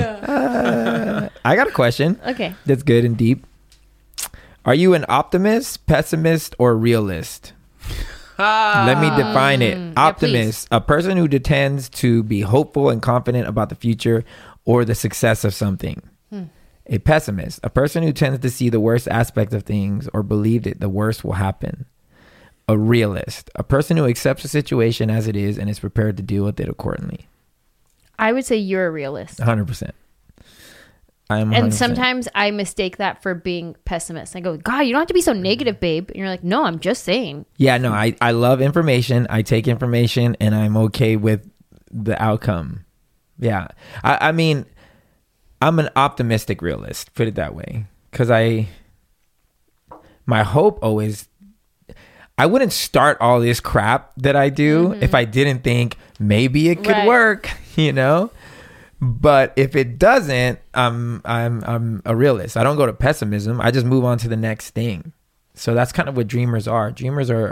A: Uh, I got a question.
B: Okay.
A: That's good and deep. Are you an optimist, pessimist, or realist? Let me define it.
B: yeah,
A: Optimist, a person who tends to be hopeful and confident about the future or the success of something.
B: Hmm.
A: A pessimist, a person who tends to see the worst aspect of things or believe that the worst will happen. A realist, a person who accepts the situation as it is and is prepared to deal with it accordingly.
B: I would say you're a realist.
A: one hundred percent. I am one hundred
B: And
A: percent.
B: sometimes I mistake that for being pessimist. I go, God, you don't have to be so negative, babe. And you're like, no, I'm just saying.
A: Yeah, no, I, I love information. I take information and I'm okay with the outcome. Yeah. I, I mean, I'm an optimistic realist, put it that way. Because I, my hope always, I wouldn't start all this crap that I do if I didn't think maybe it could
B: Right.
A: work, you know? But if it doesn't, I'm I'm I'm a realist. I don't go to pessimism. I just move on to the next thing. So that's kind of what dreamers are. Dreamers are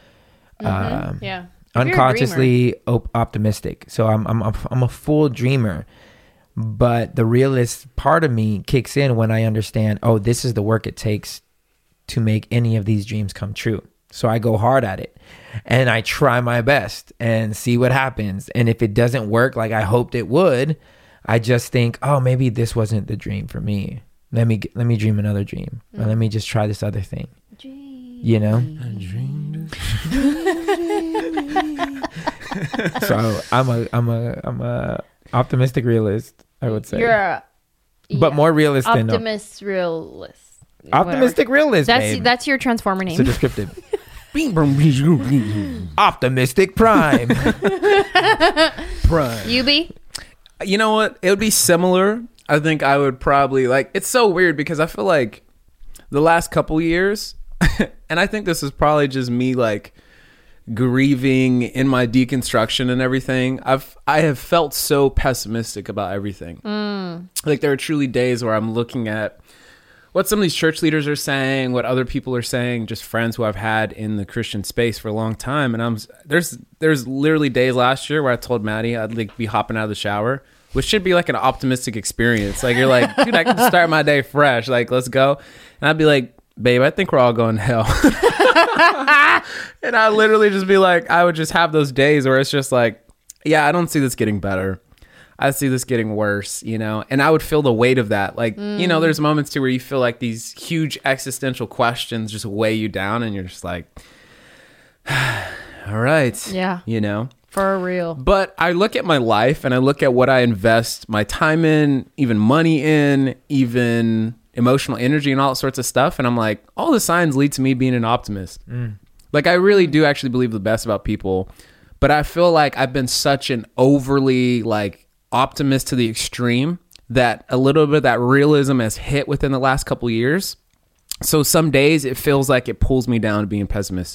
A: um,
B: Yeah. If you're a dreamer-
A: unconsciously op- optimistic. So I'm I'm a, I'm a full dreamer. But the realist part of me kicks in when I understand, oh, this is the work it takes to make any of these dreams come true. So I go hard at it and I try my best and see what happens. And if it doesn't work like I hoped it would, I just think, oh, maybe this wasn't the dream for me. Let me let me dream another dream, or let me just try this other thing. You know. So I'm a I'm a I'm a optimistic realist, I would say,
B: You're a
A: but
B: yeah.
A: more realist than
B: optimist realist.
A: optimistic realist.
B: That's
A: babe.
B: that's your transformer
A: It's a
B: name.
A: descriptive. Optimistic Prime.
C: Prime.
B: You be?
C: You know what? It would be similar. I think I would probably like. It's so weird because I feel like the last couple years, and I think this is probably just me like grieving in my deconstruction and everything. I've I have felt so pessimistic about everything. Like there are truly days where I'm looking at what some of these church leaders are saying, what other people are saying, just friends who I've had in the Christian space for a long time. And I'm there's there's literally days last year where I told Maddie I'd like be hopping out of the shower, which should be like an optimistic experience. Like you're like, dude, I can start my day fresh. Like, let's go. And I'd be like, babe, I think we're all going to hell. And I literally just be like, I would just have those days where it's just like, yeah, I don't see this getting better. I see this getting worse, you know, and I would feel the weight of that. Like, mm. you know, there's moments too where you feel like these huge existential questions just weigh you down and you're just like, all right.
B: Yeah.
C: You know,
B: For real.
C: but I look at my life and I look at what I invest my time in, even money in, even emotional energy and all sorts of stuff. And I'm like, all the signs lead to me being an optimist. Mm. Like, I really do actually believe the best about people, but I feel like I've been such an overly like optimist to the extreme that a little bit of that realism has hit within the last couple years. So some days it feels like it pulls me down to being pessimistic.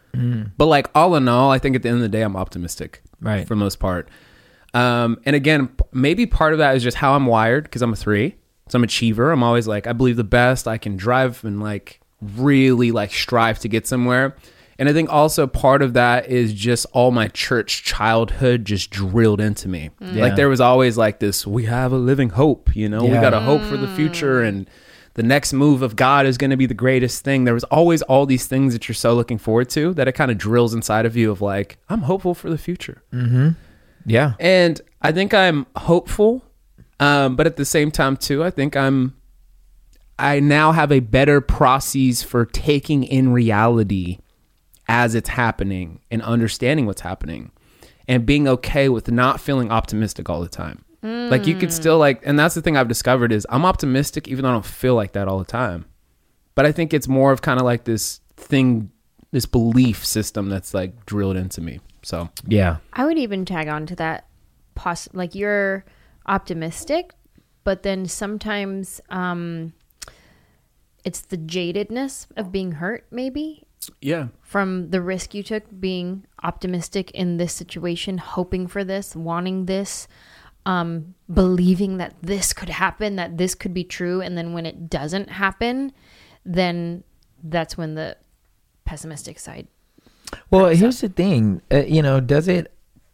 A: Mm.
C: But like all in all, I think at the end of the day, I'm optimistic,
A: Right.
C: for the most part. Um, and again, p- maybe part of that is just how I'm wired, because I'm a three. So I'm an achiever. I'm always like, I believe the best. I can drive and like really like strive to get somewhere. And I think also part of that is just all my church childhood just drilled into me.
A: Yeah.
C: Like there was always like this, we have a living hope, you know, we
A: Yeah.
C: got a hope for the future, and the next move of God is going to be the greatest thing. There was always all these things that you're so looking forward to that it kind of drills inside of you of like, I'm hopeful for the future.
A: Mm-hmm. Yeah.
C: And I think I'm hopeful. Um, but at the same time too, I think I'm, I now have a better process for taking in reality as it's happening and understanding what's happening and being okay with not feeling optimistic all the time. Mm. Like you could still like, and that's the thing I've discovered is I'm optimistic even though I don't feel like that all the time. But I think it's more of kind of like this thing, this belief system that's like drilled into me. So
A: Yeah.
B: I would even tag on to that. Poss- like you're optimistic, but then sometimes um, it's the jadedness of being hurt, maybe
C: yeah,
B: from the risk you took, being optimistic in this situation, hoping for this, wanting this, um, believing that this could happen, that this could be true. And then when it doesn't happen, then that's when the pessimistic side.
A: Well, here's the thing. Uh, you know, does it?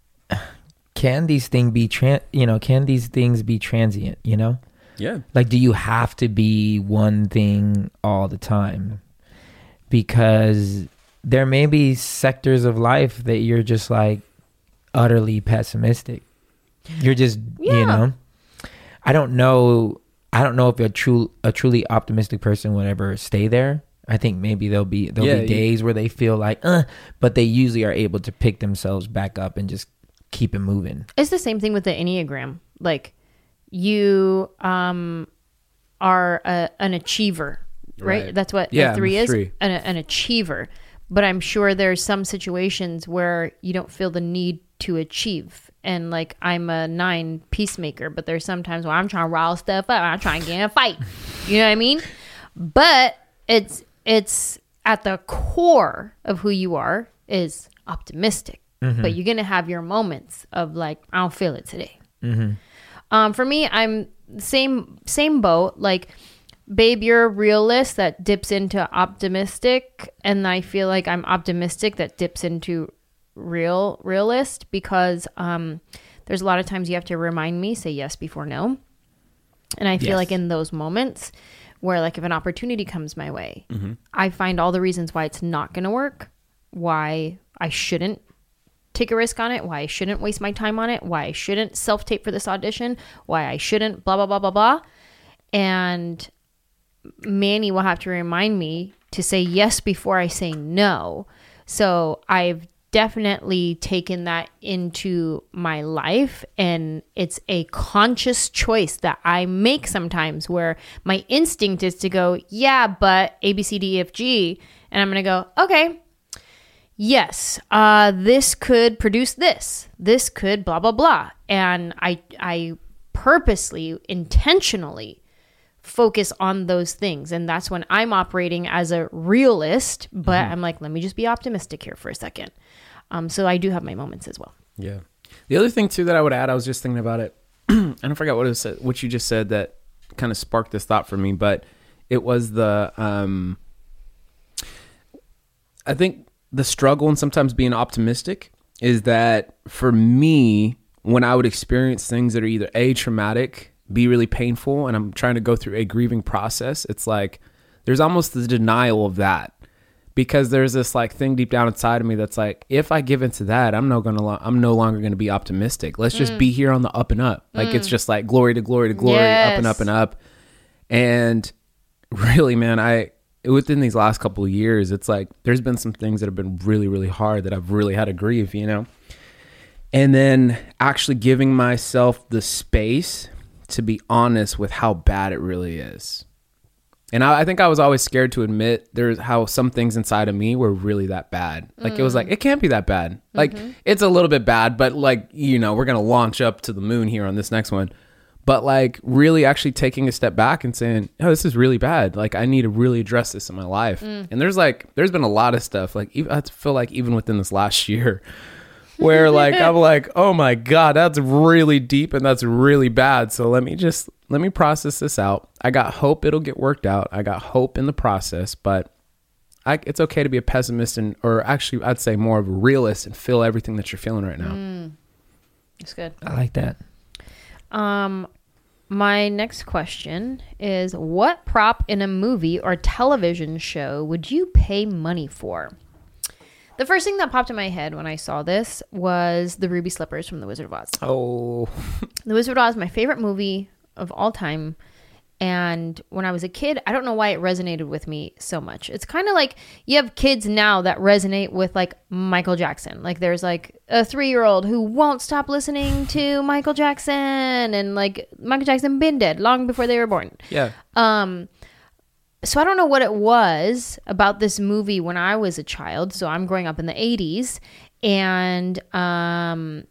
A: Can these things be tran? You know, can these things be transient? You know,
C: yeah.
A: like, do you have to be one thing all the time? Because there may be sectors of life that you're just like utterly pessimistic. You're just,
B: Yeah.
A: you know, I don't know. I don't know if a true, a truly optimistic person would ever stay there. I think maybe there'll be there'll
C: Yeah,
A: be
C: you-
A: days where they feel like, uh, but they usually are able to pick themselves back up and just keep it moving.
B: It's the same thing with the Enneagram. Like you um, are a, an achiever, right?
C: Right.
B: That's what
C: Yeah,
B: a
C: I'm
B: three
C: a
B: is,
C: three.
B: an, an achiever. But I'm sure there's some situations where you don't feel the need to achieve. And like I'm a nine peacemaker, but there's sometimes where I'm trying to rile stuff up. I'm trying to get in a fight. You know what I mean? But it's it's at the core of who you are is optimistic. But you're going to have your moments of like, I don't feel it today. Um, for me, I'm same same boat. Like, babe, you're a realist that dips into optimistic. And I feel like I'm optimistic that dips into real realist because um, there's a lot of times you have to remind me, say yes before no. And I feel
A: Yes.
B: like in those moments where like if an opportunity comes my way, I find all the reasons why it's not going to work, why I shouldn't take a risk on it, why I shouldn't waste my time on it, why I shouldn't self-tape for this audition, why I shouldn't blah, blah, blah, blah, blah. And Manny will have to remind me to say yes before I say no. So I've definitely taken that into my life, and it's a conscious choice that I make sometimes where my instinct is to go, yeah, but A, B, C, D, E, F, G. And I'm going to go, okay, yes, uh, this could produce this. This could blah, blah, blah. And I, I purposely, intentionally focus on those things. And that's when I'm operating as a realist, but I'm like, let me just be optimistic here for a second. Um, so I do have my moments as well.
C: Yeah. The other thing too that I would add, I was just thinking about it. and I forgot what it was, what you just said that kind of sparked this thought for me, but it was the, um, I think the struggle and sometimes being optimistic is that for me, when I would experience things that are either A, traumatic, B, really painful, and I'm trying to go through a grieving process, it's like there's almost the denial of that. Because there's this like thing deep down inside of me that's like, if I give into that, I'm no gonna, lo- I'm no longer gonna be optimistic. Let's just be here on the up and up. Like it's just like glory to glory to glory, up and
B: Yes.
C: up and up. And really, man, I within these last couple of years, it's like there's been some things that have been really, really hard that I've really had to grieve, you know. And then actually giving myself the space to be honest with how bad it really is. And I, I think I was always scared to admit there's how some things inside of me were really that bad. Like it was like, it can't be that bad. Like it's a little bit bad, but like, you know, we're going to launch up to the moon here on this next one. but like really actually taking a step back and saying, oh, this is really bad. Like I need to really address this in my life. Mm. And there's like, there's been a lot of stuff. Like I feel like even within this last year where like, I'm like, oh my God, that's really deep and that's really bad. So let me just, let me process this out. I got hope it'll get worked out. I got hope in the process, but I, it's okay to be a pessimist and, or actually I'd say more of a realist and feel everything that you're feeling right now.
B: Mm. That's good.
A: I like that.
B: Um, my next question is, what prop in a movie or television show would you pay money for? The first thing that popped in my head when I saw this was the ruby slippers from The Wizard of Oz.
A: Oh.
B: The Wizard of Oz is my favorite movie of all time. And when I was a kid, I don't know why it resonated with me so much. It's kind of like you have kids now that resonate with like Michael Jackson. Like there's like a three-year-old who won't stop listening to Michael Jackson, and like Michael Jackson been dead long before they were born.
C: Yeah.
B: Um. So I don't know what it was about this movie when I was a child. So I'm growing up in the eighties, and um.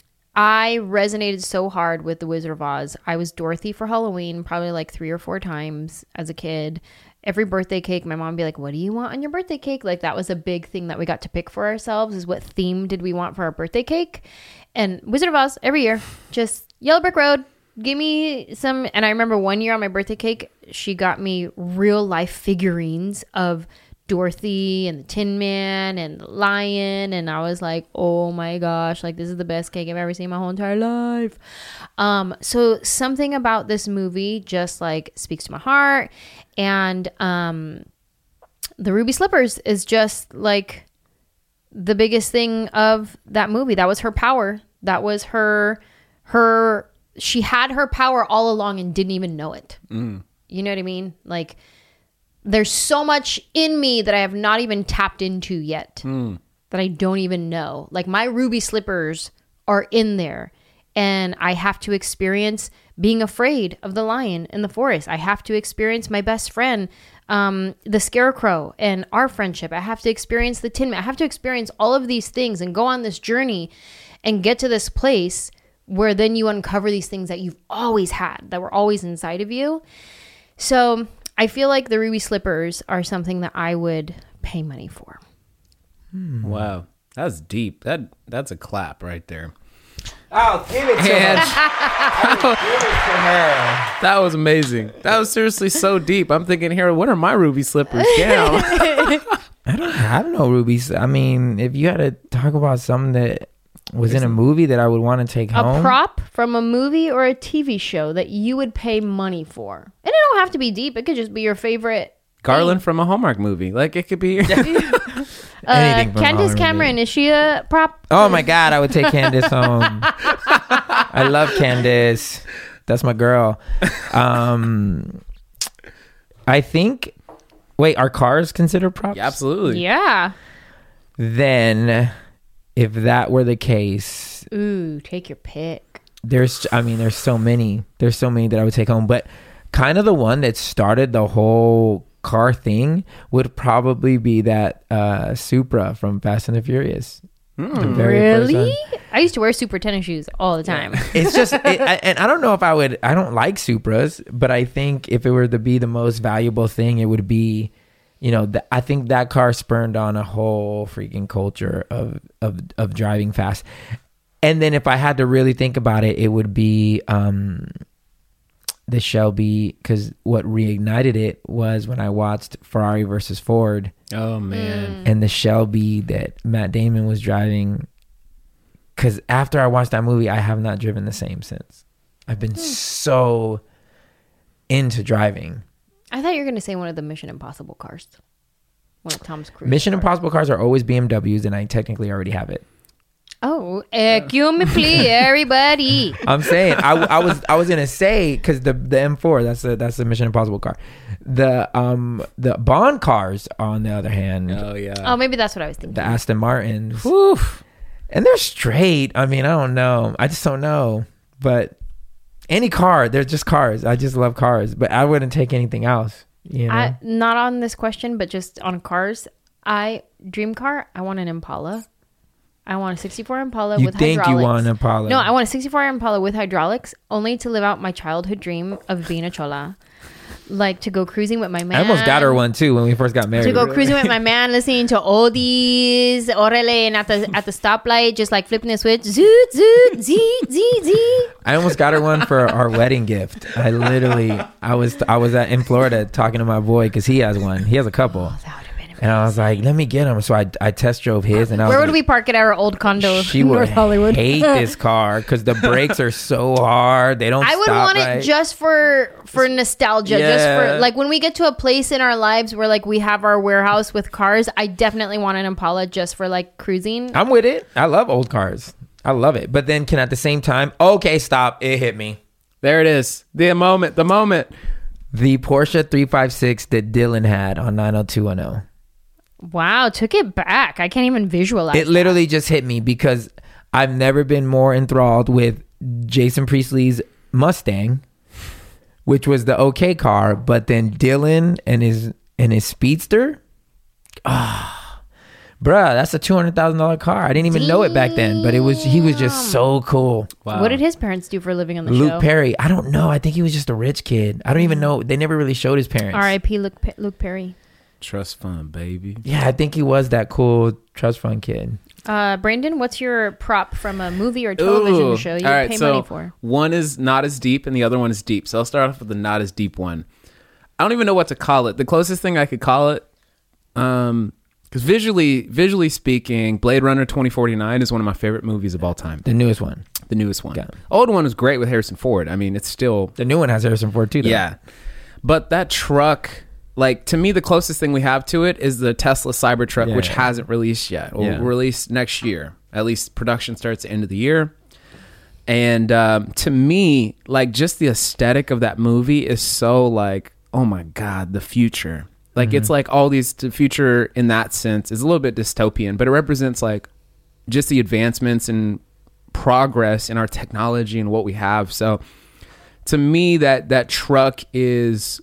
B: I resonated so hard with The Wizard of Oz. I was Dorothy for Halloween probably like three or four times as a kid. Every birthday cake, my mom would be like, what do you want on your birthday cake? Like that was a big thing that we got to pick for ourselves, is what theme did we want for our birthday cake? And Wizard of Oz every year, just Yellow Brick Road, give me some. And I remember one year on my birthday cake, she got me real life figurines of Dorothy and the Tin Man and the Lion, and I was like, oh my gosh, like this is the best cake I've ever seen in my whole entire life. Um, so something about this movie just like speaks to my heart, and um, the ruby slippers is just like the biggest thing of that movie. That was her power. That was her, her. She had her power all along and didn't even know it. Mm. You know what I mean? Like. There's so much in me that I have not even tapped into yet mm. that I don't even know. Like my ruby slippers are in there, and I have to experience being afraid of the lion in the forest. I have to experience my best friend, um, the scarecrow, and our friendship. I have to experience the Tin Man. I have to experience all of these things and go on this journey and get to this place where then you uncover these things that you've always had, that were always inside of you. So I feel like the ruby slippers are something that I would pay money for.
C: Hmm. Wow. That's deep. That That's a clap right there.
A: Oh, give it to
C: and
A: her. Give it to her.
C: That was amazing. That was seriously so deep. I'm thinking here, what are my ruby slippers? Damn.
A: I don't I don't know rubies. I mean, if you had to talk about something that was in a movie that I would want to take
B: a
A: home.
B: A prop from a movie or a T V show that you would pay money for. And it don't have to be deep. It could just be your favorite.
C: Garland
B: thing.
C: from a Hallmark movie. Like it could be.
A: Anything
B: uh,
A: from
B: Candace Cameron, movie. Is she a prop?
A: Oh my God, I would take Candace home. I love Candace. That's my girl. Um, I think, wait, are cars considered props?
C: Yeah, absolutely.
B: Yeah.
A: Then... if that were the case,
B: ooh, take your pick.
A: There's, I mean, there's so many. There's so many that I would take home. But kind of the one that started the whole car thing would probably be that uh, Supra from Fast and the Furious.
B: Mm. The very really? I used to wear Supra tennis shoes all the time.
A: It's just, it, I, and I don't know if I would. I don't like Supras, but I think if it were to be the most valuable thing, it would be. You know, th- I think that car spurned on a whole freaking culture of, of of driving fast. And then if I had to really think about it, it would be um, the Shelby, because what reignited it was when I watched Ferrari versus Ford.
C: Oh, man.
A: Mm. And the Shelby that Matt Damon was driving. Because after I watched that movie, I have not driven the same since. I've been mm. so into driving.
B: I thought you were going to say one of the Mission Impossible cars. One of Tom's Cruise
A: Mission
B: cars.
A: Impossible cars are always B M Ws, and I technically already have it.
B: Oh, excuse me, please, everybody.
A: I'm saying I, I was I was gonna say because the the M four that's a that's a Mission Impossible car. The um the Bond cars, on the other hand,
C: oh yeah,
B: oh maybe that's what I was thinking.
A: The Aston Martins, whew, and they're straight. I mean, I don't know. I just don't know, but. Any car, they're just cars. I just love cars, but I wouldn't take anything else. You know?
B: I, not on this question, but just on cars. I dream car. I want an Impala. I want a sixty-four Impala
A: You
B: with
A: think
B: hydraulics.
A: you want an Impala?
B: No, I want a sixty-four Impala with hydraulics, only to live out my childhood dream of being a chola. Like to go cruising with my man.
A: I almost got her one too when we first got married.
B: To go cruising with my man, listening to oldies, orale, and at the at the stoplight, just like flipping the switch, zoot zoot, zee zee zee.
A: I almost got her one for our wedding gift. I literally, I was I was at, in Florida talking to my boy because he has one. He has a couple.
B: That would have been amazing.
A: And I was like, let me get him. So I, I test drove his. And I
B: Where
A: was
B: would
A: like,
B: we park it at our old condo
A: She
B: in
A: would
B: North Hollywood?
A: hate this car because the brakes are so hard. They don't
B: I would
A: stop
B: want
A: right.
B: it just for for nostalgia, just
C: Yeah.
B: for like when we get to a place in our lives where like we have our warehouse with cars. I definitely want an Impala just for like cruising.
A: I'm with it. I love old cars. I love it. But then can at the same time, okay, stop. It hit me.
C: There it is. The moment. The moment.
A: The Porsche three fifty-six that Dylan had on nine oh two one oh.
B: Wow, took it back. I can't even visualize.
A: It literally just hit me because I've never been more enthralled with Jason Priestley's Mustang, which was the okay car, but then Dylan and his and his Speedster. Ah, bruh, that's a two hundred thousand dollar car. I didn't even know it back then, but it was he was just so cool.
C: Wow.
B: What did his parents do for a living on the
A: Luke
B: show?
A: Perry. I don't know. I think he was just a rich kid. I don't even know. They never really showed his parents.
B: R I P Luke, Pe- Luke Perry.
C: Trust fund, baby.
A: Yeah, I think he was that cool trust fund kid.
B: Uh, Brandon, what's your prop from a movie or television
C: Ooh.
B: show you
C: All right,
B: pay
C: so
B: money for?
C: one is not as deep and the other one is deep. So I'll start off with the not as deep one. I don't even know what to call it. The closest thing I could call it, um, because visually, visually speaking, Blade Runner twenty forty-nine is one of my favorite movies of all time.
A: The newest one.
C: The newest one.
A: Got it.
C: Old one was great with Harrison Ford. I mean, it's still
A: The new one has Harrison Ford too, though.
C: yeah. But that truck, like to me, the closest thing we have to it is the Tesla Cybertruck,
A: Yeah,
C: which
A: yeah.
C: hasn't released yet. Will
A: Yeah.
C: release next year. At least production starts at the end of the year. And um, to me, like just the aesthetic of that movie is so like, oh my God, the future. Like
A: Mm-hmm.
C: it's like all these the future in that sense is a little bit dystopian, but it represents like just the advancements and progress in our technology and what we have. So to me, that that truck is,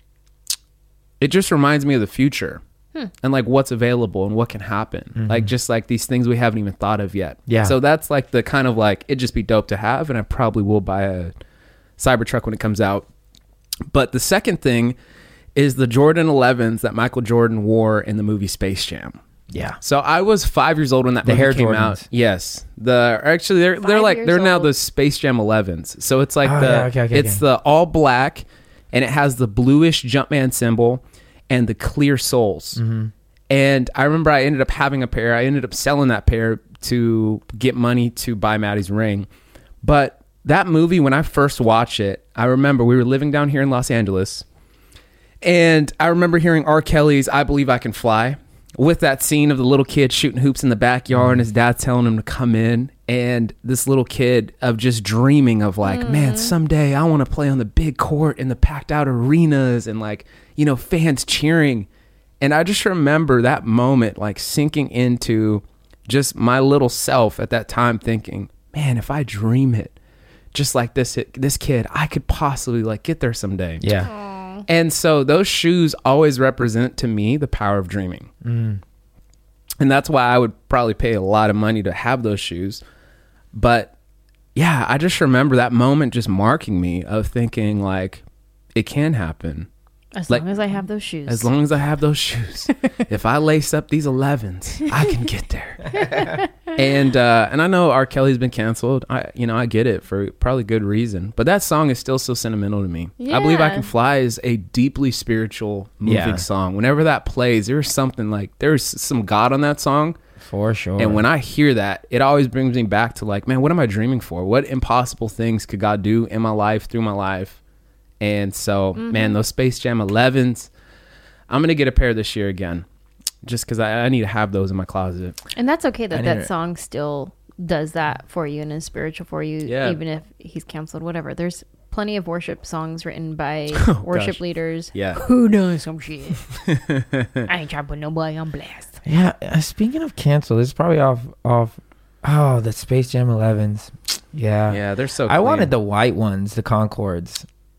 C: it just reminds me of the future and like what's available and what can happen. Like just like these things we haven't even thought of yet.
A: Yeah.
C: So that's like the kind of like, it'd just be dope to have. And I probably will buy a Cybertruck when it comes out. But the second thing is the Jordan elevens that Michael Jordan wore in the movie Space Jam.
A: Yeah.
C: So I was five years old when that
A: The
C: movie
A: Air
C: came
A: Jordans.
C: out. Yes, the actually they're they're
B: Five
C: like
B: years
C: they're now
B: old.
C: the Space Jam elevens. So it's like
A: Oh,
C: the
A: yeah, okay, okay,
C: it's
A: okay.
C: the all black and it has the bluish Jumpman symbol and the clear soles.
A: Mm-hmm.
C: And I remember I ended up having a pair. I ended up selling that pair to get money to buy Maddie's ring. But that movie, when I first watched it, I remember we were living down here in Los Angeles. And I remember hearing R. Kelly's I Believe I Can Fly with that scene of the little kid shooting hoops in the backyard and his dad telling him to come in. And this little kid of just dreaming of like, man, someday I want to play on the big court in the packed out arenas and like, you know, fans cheering. And I just remember that moment like sinking into just my little self at that time thinking, man, if I dream it just like this, this kid, I could possibly like get there someday.
A: Yeah.
C: And so those shoes always represent to me the power of dreaming.
A: Mm.
C: And that's why I would probably pay a lot of money to have those shoes. But yeah, I just remember that moment just marking me of thinking like it can happen.
B: As
C: Like-
B: long as I have those shoes.
C: As long as I have those shoes. If I lace up these elevens, I can get there. and uh, and I know R. Kelly's been canceled. I you know, I get it for probably good reason. But that song is still so sentimental to me. I Believe I
B: Yeah.
C: Can Fly is a deeply spiritual, moving
A: Yeah.
C: song. Whenever that plays, there's something like there's some God on that song.
A: For sure.
C: And when I hear that, it always brings me back to like, man, what am I dreaming for? What impossible things could God do in my life, through my life? And so, man, those Space Jam elevens, I'm going to get a pair this year again. Just because I, I need to have those in my closet.
B: And that's okay
A: I
B: that
A: need
B: that
A: it.
B: song still does that for you and is spiritual for you,
C: Yeah.
B: even if he's canceled, whatever. There's plenty of worship songs written by
C: Oh,
B: worship
C: gosh.
B: leaders.
C: Yeah.
B: Who knows some shit? I ain't trying to put nobody on blast.
A: yeah. uh, Speaking of cancel, this is probably off off. Oh, the Space Jam elevens. Yeah.
C: Yeah, they're so
A: I
C: clean.
A: wanted the white ones, the Concords.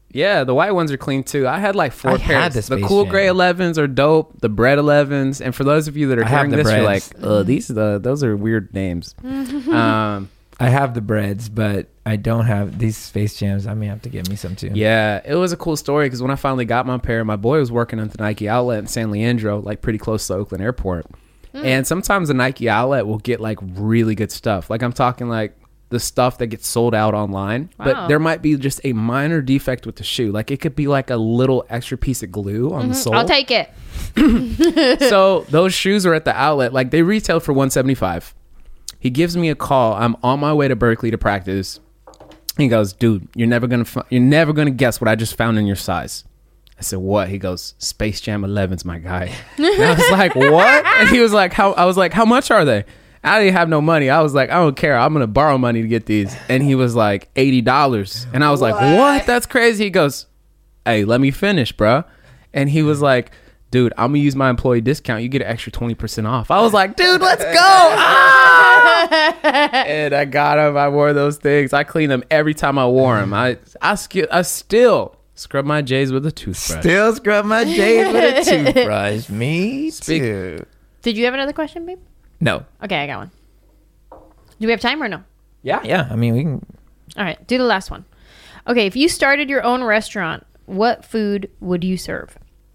C: Yeah, the white ones are clean too. I had like four
A: I had
C: pairs.
A: the
C: The,
A: Space
C: cool
A: Jam.
C: gray elevens are dope. The bread elevens, and for those of you that are
A: I have
C: hearing
A: the
C: this, you're like,
A: breads.
C: uh, these are the those are weird names. um,
A: I have the breads, but I don't have these Space Jams. I may have to get me some too.
C: yeah, it was a cool story because when I finally got my pair, my boy was working at the Nike outlet in San Leandro, like pretty close to Oakland Airport. And sometimes the Nike outlet will get like really good stuff. Like I'm talking like the stuff that gets sold out online,
B: Wow.
C: but there might be just a minor defect with the shoe. Like it could be like a little extra piece of glue on the sole.
B: I'll take it.
C: So those shoes are at the outlet. Like they retail for one seventy-five. He gives me a call. I'm on my way to Berkeley to practice. He goes, dude, you're never gonna fi- you're never gonna guess what I just found in your size. I said, what? He goes, Space Jam elevens, my guy. And I was like, what? And he was like, how? I was like, how much are they? I didn't have no money. I was like, I don't care. I'm gonna borrow money to get these. And he was like, eighty dollars. And I was like, what? That's crazy. He goes, hey, let me finish, bro. And he was like, dude, I'm gonna use my employee discount. You get an extra twenty percent off. I was like, dude, let's go. Ah! And I got them. I wore those things. I cleaned them every time I wore them. I I, sk- I still scrub my J's with a toothbrush.
A: Still scrub my J's with a toothbrush. Me
C: Speak-
A: too.
B: Did you have another question, babe?
A: No.
B: Okay, I got one. Do we have time or no?
A: Yeah, yeah. I mean, we can.
B: All right, do the last one. Okay, if you started your own restaurant, what food would you serve?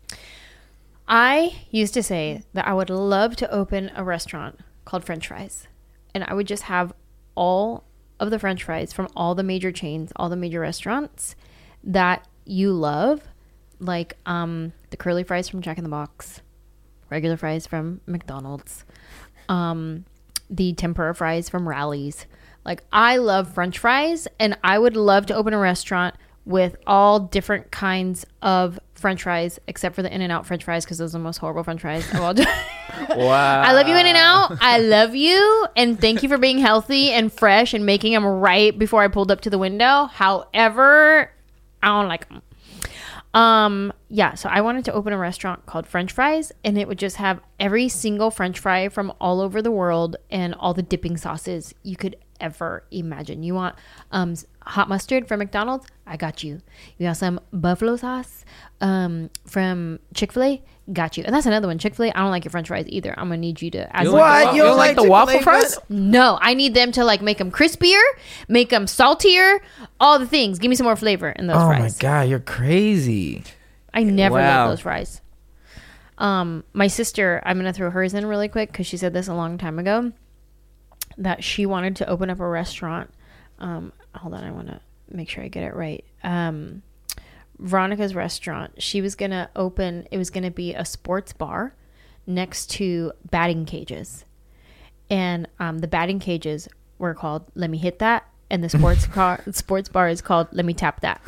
B: I used to say that I would love to open a restaurant called French Fries. And I would just have all of the French fries from all the major chains, all the major restaurants that you love. Like um, the curly fries from Jack in the Box, regular fries from McDonald's, um, the tempura fries from Rally's. Like I love French fries, and I would love to open a restaurant with all different kinds of French fries, except for the In-N-Out French fries, because those are the most horrible French fries of all time.
C: Wow.
B: I love you, In-N-Out. I love you, and thank you for being healthy and fresh and making them right before I pulled up to the window. However, I don't like them. Um, yeah, so I wanted to open a restaurant called French Fries, and it would just have every single French fry from all over the world and all the dipping sauces you could ever imagine. You want um hot mustard from McDonald's? I got you. You got some buffalo sauce um from Chick-fil-A? Got you. And that's another one. Chick-fil-A, I don't like your French fries either. I'm gonna need you to add
C: You
B: some-
C: like
A: What?
C: the-
A: You don't
C: like the
A: like
C: waffle
A: Chick-fil-A
C: fries?
A: fries?
B: No, I need them to like make them crispier, make them saltier, all the things. Give me some more flavor in those
A: Oh
B: fries.
A: my god, you're crazy.
B: I never
C: Wow.
B: love those fries. Um, my sister, I'm gonna throw hers in really quick because she said this a long time ago that she wanted to open up a restaurant. Um, hold on, I want to make sure I get it right. Um, Veronica's restaurant. She was gonna open. It was gonna be a sports bar next to batting cages, and um, the batting cages were called "Let Me Hit That," and the sports car sports bar is called "Let Me Tap That."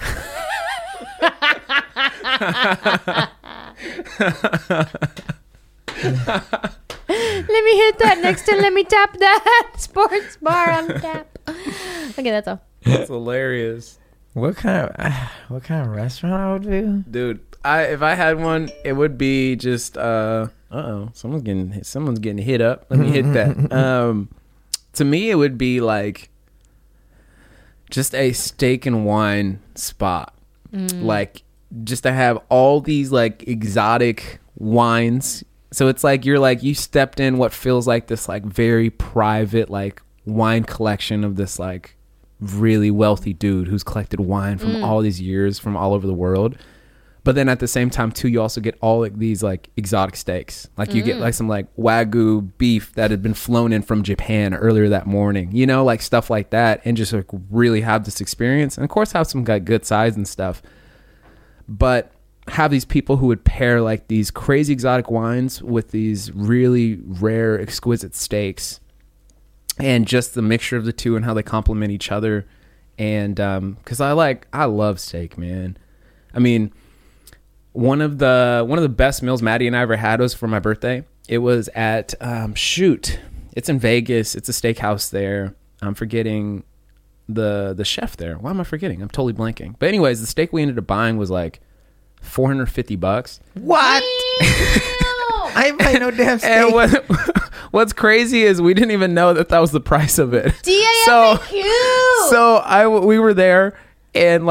B: Let me hit that next to let me tap that sports bar on tap. Okay, that's all.
C: That's hilarious.
A: What kind of uh, what kind of restaurant I would do?
C: Dude, I if I had one, it would be just uh uh-oh, someone's getting someone's getting hit up. Let me hit that. Um to me it would be like just a steak and wine spot. Like just to have all these like exotic wines. So it's like you're like you stepped in what feels like this like very private like wine collection of this like really wealthy dude who's collected wine from all these years from all over the world. But then at the same time too, you also get all like these like exotic steaks. Like you get like some like Wagyu beef that had been flown in from Japan earlier that morning, you know, like stuff like that, and just like really have this experience. And of course have some like good sides and stuff. But have these people who would pair like these crazy exotic wines with these really rare, exquisite steaks, and just the mixture of the two and how they complement each other. And um, because I like, I love steak, man. I mean, one of the one of the best meals Maddie and I ever had was for my birthday. It was at um, shoot, it's in Vegas. It's a steakhouse there. I'm forgetting the the chef there. Why am I forgetting? I'm totally blanking. But anyways, the steak we ended up buying was like four hundred fifty bucks.
A: What? I ain't buy no damn steak.
C: And what, what's crazy is we didn't even know that that was the price of it.
B: D A
C: So
B: F A Q.
C: so I we were there, and like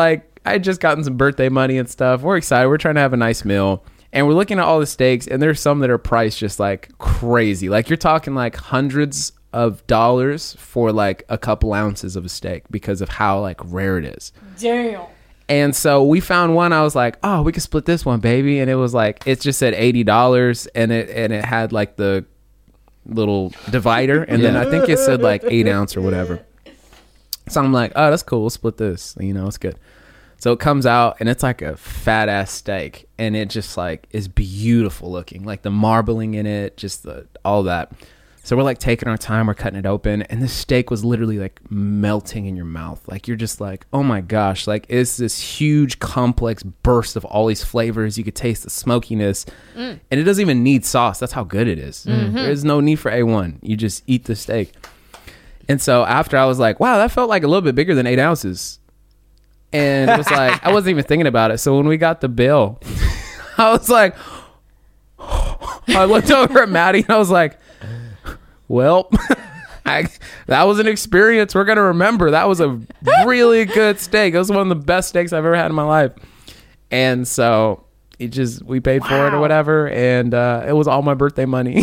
C: I had just gotten some birthday money and stuff. We're excited. We're trying to have a nice meal. And we're looking at all the steaks, and there's some that are priced just like crazy. Like you're talking like hundreds of dollars for like a couple ounces of a steak because of how like rare it is.
B: Damn.
C: And so we found one. I was like, oh, we could split this one, baby. And it was like, it just said eighty dollars, and it and it had like the little divider, and then I think it said like eight ounce or whatever. So I'm like, oh, that's cool. We'll split this. You know, it's good. So it comes out, and it's like a fat ass steak, and it just like is beautiful looking, like the marbling in it, just the all that. So we're like taking our time, we're cutting it open, and this steak was literally like melting in your mouth. Like you're just like, oh my gosh, like it's this huge complex burst of all these flavors. You could taste the smokiness, mm. and it doesn't even need sauce. That's how good it is. Mm-hmm. There's no need for A one. You just eat the steak. And so after, I was like, wow, that felt like a little bit bigger than eight ounces. And it was like, I wasn't even thinking about it. So when we got the bill, I was like, I looked over at Maddie and I was like, well, I, that was an experience we're going to remember. That was a really good steak. It was one of the best steaks I've ever had in my life. And so it just, we paid wow. for it or whatever. And uh, it was all my birthday money.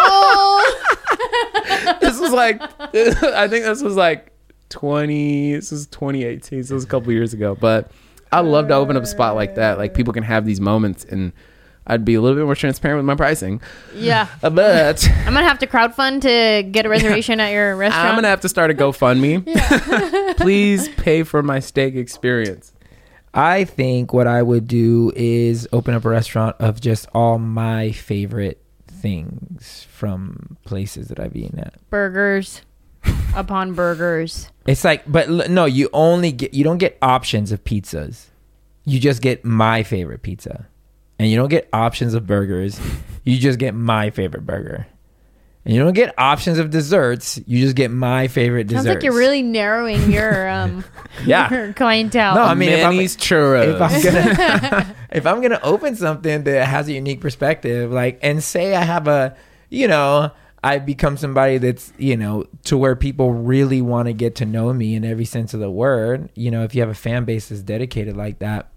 C: Oh, this was like, I think this was like, twenty this is twenty eighteen, so it was a couple years ago. But I love to open up a spot like that, like people can have these moments, and I'd be a little bit more transparent with my pricing.
B: Yeah.
C: But
B: I'm gonna have to crowdfund to get a reservation at your restaurant.
C: I'm gonna have to start a GoFundMe. Yeah. Please pay for my steak experience.
A: I think what I would do is open up a restaurant of just all my favorite things from places that I've eaten at.
B: Burgers upon burgers.
A: It's like, but l- no, you only get, you don't get options of pizzas. You just get my favorite pizza. And you don't get options of burgers. You just get my favorite burger. And you don't get options of desserts. You just get my favorite desserts.
B: Sounds like you're really narrowing your um
A: yeah.
B: your clientele.
A: No, I mean,
C: Manny's
A: if I'm,
C: churros.
A: If I'm gonna if I'm gonna open something that has a unique perspective, like, and say I have a, you know, I become somebody that's, you know, to where people really want to get to know me in every sense of the word. You know, if you have a fan base that's dedicated like that,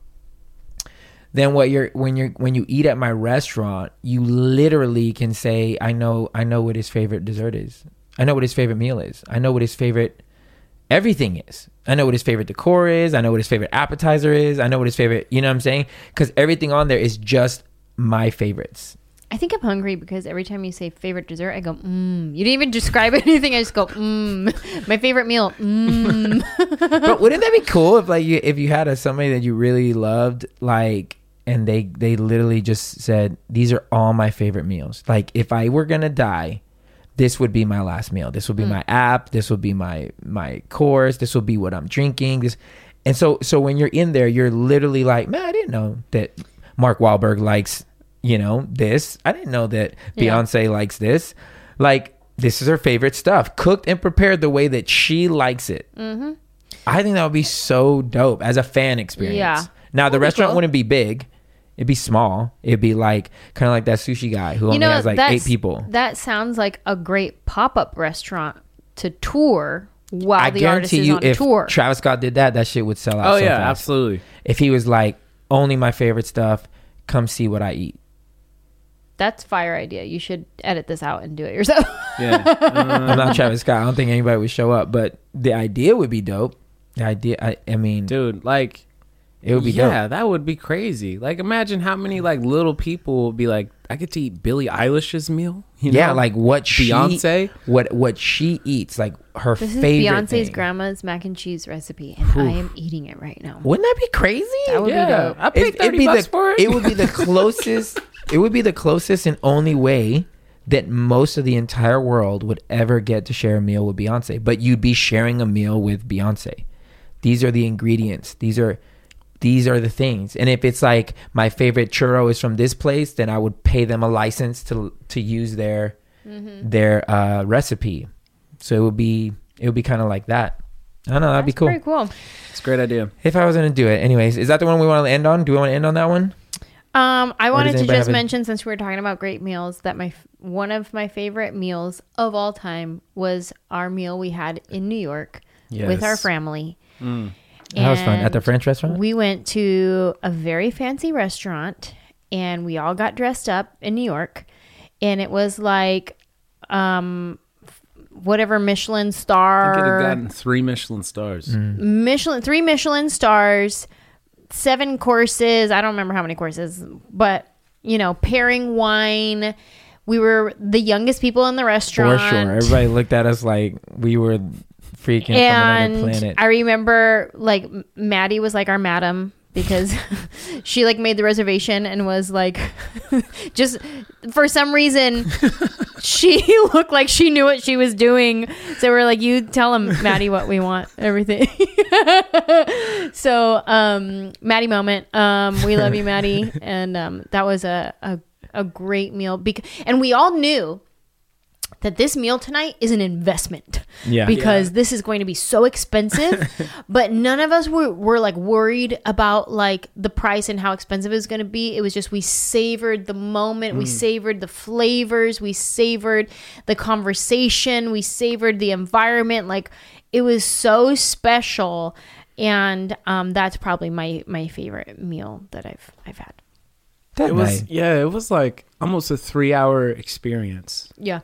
A: then what you're when you're when you eat at my restaurant, you literally can say, I know I know what his favorite dessert is. I know what his favorite meal is. I know what his favorite everything is. I know what his favorite decor is. I know what his favorite appetizer is. I know what his favorite, you know what I'm saying? Because everything on there is just my favorites.
B: I think I'm hungry because every time you say favorite dessert, I go, mmm. You didn't even describe anything. I just go, mmm. My favorite meal, mmm.
A: But wouldn't that be cool if like you, if you had a somebody that you really loved, like, and they, they literally just said, these are all my favorite meals. Like if I were going to die, this would be my last meal. This would be mm. my app. This would be my, my course. This will be what I'm drinking. This, and so, so when you're in there, you're literally like, man, I didn't know that Mark Wahlberg likes, you know, this. I didn't know that Beyonce yeah. likes this. Like, this is her favorite stuff, cooked and prepared the way that she likes it. Mm-hmm. I think that would be so dope as a fan experience.
B: Yeah.
A: Now, the
B: That'd
A: restaurant
B: cool.
A: wouldn't be big. It'd be small. It'd be like, kind of like that sushi guy who
B: you
A: only
B: know,
A: has like eight people.
B: That sounds like a great pop-up restaurant to tour while
A: I
B: the artist
A: guarantee
B: is
A: you,
B: on
A: if
B: tour.
A: Travis Scott did that, that shit would sell out
C: Oh,
A: so
C: yeah,
A: fast.
C: absolutely.
A: If he was like, only my favorite stuff, come see what I eat.
B: That's fire idea. You should edit this out and do it yourself.
C: Yeah. Um,
A: I'm not Travis Scott. I don't think anybody would show up, but the idea would be dope. The idea, I, I mean,
C: dude, like,
A: it would be
C: yeah,
A: dope.
C: that would be crazy. Like, imagine how many like little people would be like, I get to eat Billie Eilish's meal. You
A: Yeah,
C: know?
A: like what
C: Beyonce,
A: she, what what she eats, like her
B: This is
A: favorite.
B: Beyonce's
A: thing.
B: grandma's mac and cheese recipe, and I am eating it right now.
A: Wouldn't that be crazy?
B: That would
C: yeah,
B: be dope.
C: I paid
A: It- it'd
C: thirty
A: be
C: bucks
A: the,
C: for it.
A: It would be the closest. It would be the closest and only way that most of the entire world would ever get to share a meal with Beyonce. But you'd be sharing a meal with Beyonce. These are the ingredients. These are these are the things. And if it's like my favorite churro is from this place, then I would pay them a license to to use their mm-hmm. their uh, recipe. So it would be it would be kind of like that. I don't know. That'd
B: That's
A: be cool.
B: Pretty cool.
C: It's a great idea.
A: If I was going to do it. Anyways, is that the one we want to end on? Do we want to end on that one?
B: Um, I
A: Or
B: wanted
A: does
B: to
A: anybody
B: just
A: have a-
B: mention, since we were talking about great meals, that my f- one of my favorite meals of all time was our meal we had in New York with our
C: Yes.
B: family.
C: Mm.
A: That was fun. At the
B: And
A: French restaurant?
B: We went to a very fancy restaurant, and we all got dressed up in New York, and it was like um whatever Michelin
C: I
B: star
C: could have gotten three Michelin stars.
B: Michelin three Michelin stars, seven courses. I don't remember how many courses, but you know, pairing wine. We were the youngest people in the restaurant.
A: For sure. Everybody looked at us like we were freaking
B: And
A: from another planet.
B: I remember like M- Maddie was like our madam because she like made the reservation and was like just for some reason she looked like she knew what she was doing. So we're like, you tell him, Maddie, what we want, everything. So um Maddie moment. Um we love you, Maddie. And um that was a a, a great meal because and we all knew that this meal tonight is an investment.
A: Yeah.
B: Because
C: Yeah.
B: this is going to be so expensive. But none of us were, were like worried about like the price and how expensive it was going to be. It was just we savored the moment. We savored the flavors. We savored the conversation. We savored the environment. Like it was so special. And um, that's probably my, my favorite meal that I've I've had.
A: That
C: It was
A: night.
C: yeah, it was like almost a three hour experience.
B: Yeah.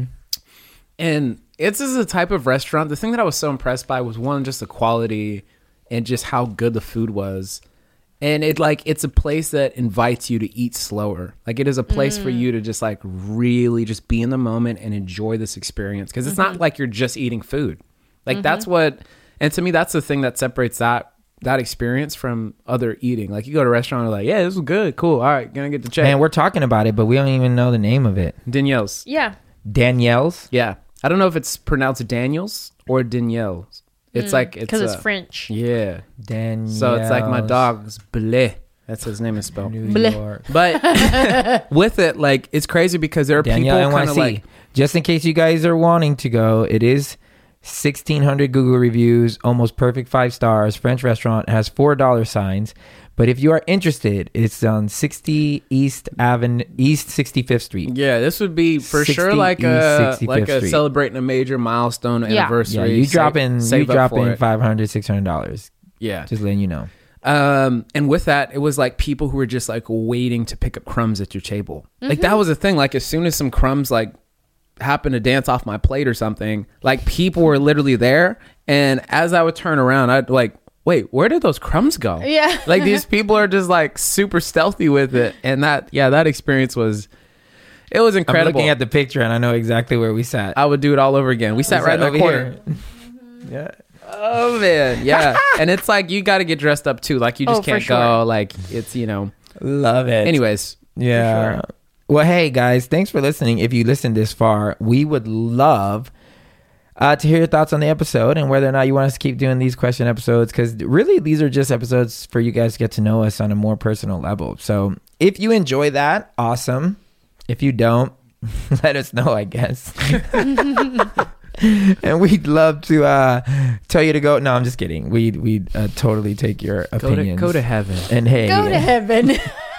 C: And it's is a type of restaurant. The thing that I was so impressed by was one, just the quality and just how good the food was. And it like it's a place that invites you to eat slower. Like it is a place for you to just like really just be in the moment and enjoy this experience. Because it's not like you're just eating food. Like that's what and to me that's the thing that separates that that experience from other eating. Like you go to a restaurant and like, yeah, this was good, cool. All right, gonna get the check.
A: Man, we're talking about it, but we don't even know the name of it.
C: Danielle's.
B: Yeah.
A: Danielle's?
C: Yeah. I don't know if it's pronounced Daniels or Danielle's. It's like it's
B: Because it's
C: uh,
B: French.
C: Yeah.
A: Danielle's.
C: So it's like my dog's Bleh. That's his name is spelled.
A: New
B: Bleh.
A: York.
C: But with it, like it's crazy because there are
A: Danielle
C: people
A: N Y
C: kind of
A: C.
C: like
A: Just in case you guys are wanting to go, it is sixteen hundred Google reviews, almost perfect five stars. French restaurant has four dollar signs. But if you are interested, it's on sixty East Avenue, East sixty-fifth Street.
C: yeah, this would be for
A: sixty
C: sure like
A: East
C: a
A: sixty-fifth
C: like a
A: Street.
C: celebrating a major milestone
B: Yeah.
C: anniversary.
A: Yeah, you
C: Save-
A: dropping you
C: save up for
A: dropping
C: it.
A: five hundred, six hundred dollars.
C: Yeah.
A: Just letting you know.
C: Um, and with that, it was like people who were just like waiting to pick up crumbs at your table. Like that was the thing. Like as soon as some crumbs like happened to dance off my plate or something, like people were literally there. And as I would turn around, I'd like, wait, where did those crumbs go?
B: Yeah.
C: Like these people are just like super stealthy with it. And that, yeah, that experience was, it was
A: I'm
C: incredible.
A: looking at the picture and I know exactly where we sat.
C: I would do it all over again. We sat
A: We
C: right in
A: sat
C: the corner.
A: Yeah.
C: Oh man, yeah. And it's like you got to get dressed up too. Like you just
B: Oh, for
C: can't
B: sure.
C: go. Like it's you know.
A: Love it.
C: Anyways,
A: Yeah.
C: sure.
A: Well, hey guys, thanks for listening. If you listened this far, we would love uh, to hear your thoughts on the episode and whether or not you want us to keep doing these question episodes, because really these are just episodes for you guys to get to know us on a more personal level. So if you enjoy that, awesome. If you don't, let us know, I guess. And we'd love to uh, tell you to go. No, I'm just kidding. We'd, we'd uh, totally take your
C: Go to
A: opinions.
C: go to heaven.
A: And hey,
B: Go to heaven.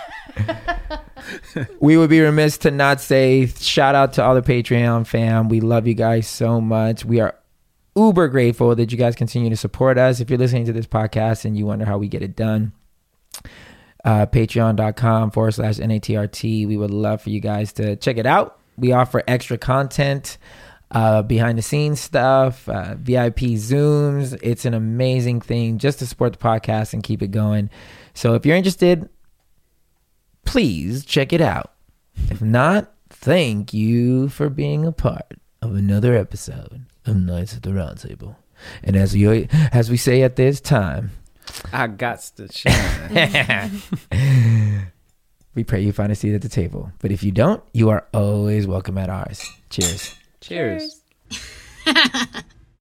A: we would be remiss to not say shout out to all the Patreon fam. We love you guys so much. We are uber grateful that you guys continue to support us. If you're listening to this podcast and you wonder how we get it done, uh, patreon.com forward slash NATRT. We would love for you guys to check it out. We offer extra content, uh, behind the scenes stuff, uh, V I P Zooms. It's an amazing thing just to support the podcast and keep it going. So if you're interested, please check it out. If not, thank you for being a part of another episode of Nights at the Roundtable. And as we as we say at this time,
C: I got to shine.
A: we pray you find a seat at the table. But if you don't, you are always welcome at ours. Cheers.
C: Cheers.
B: Cheers.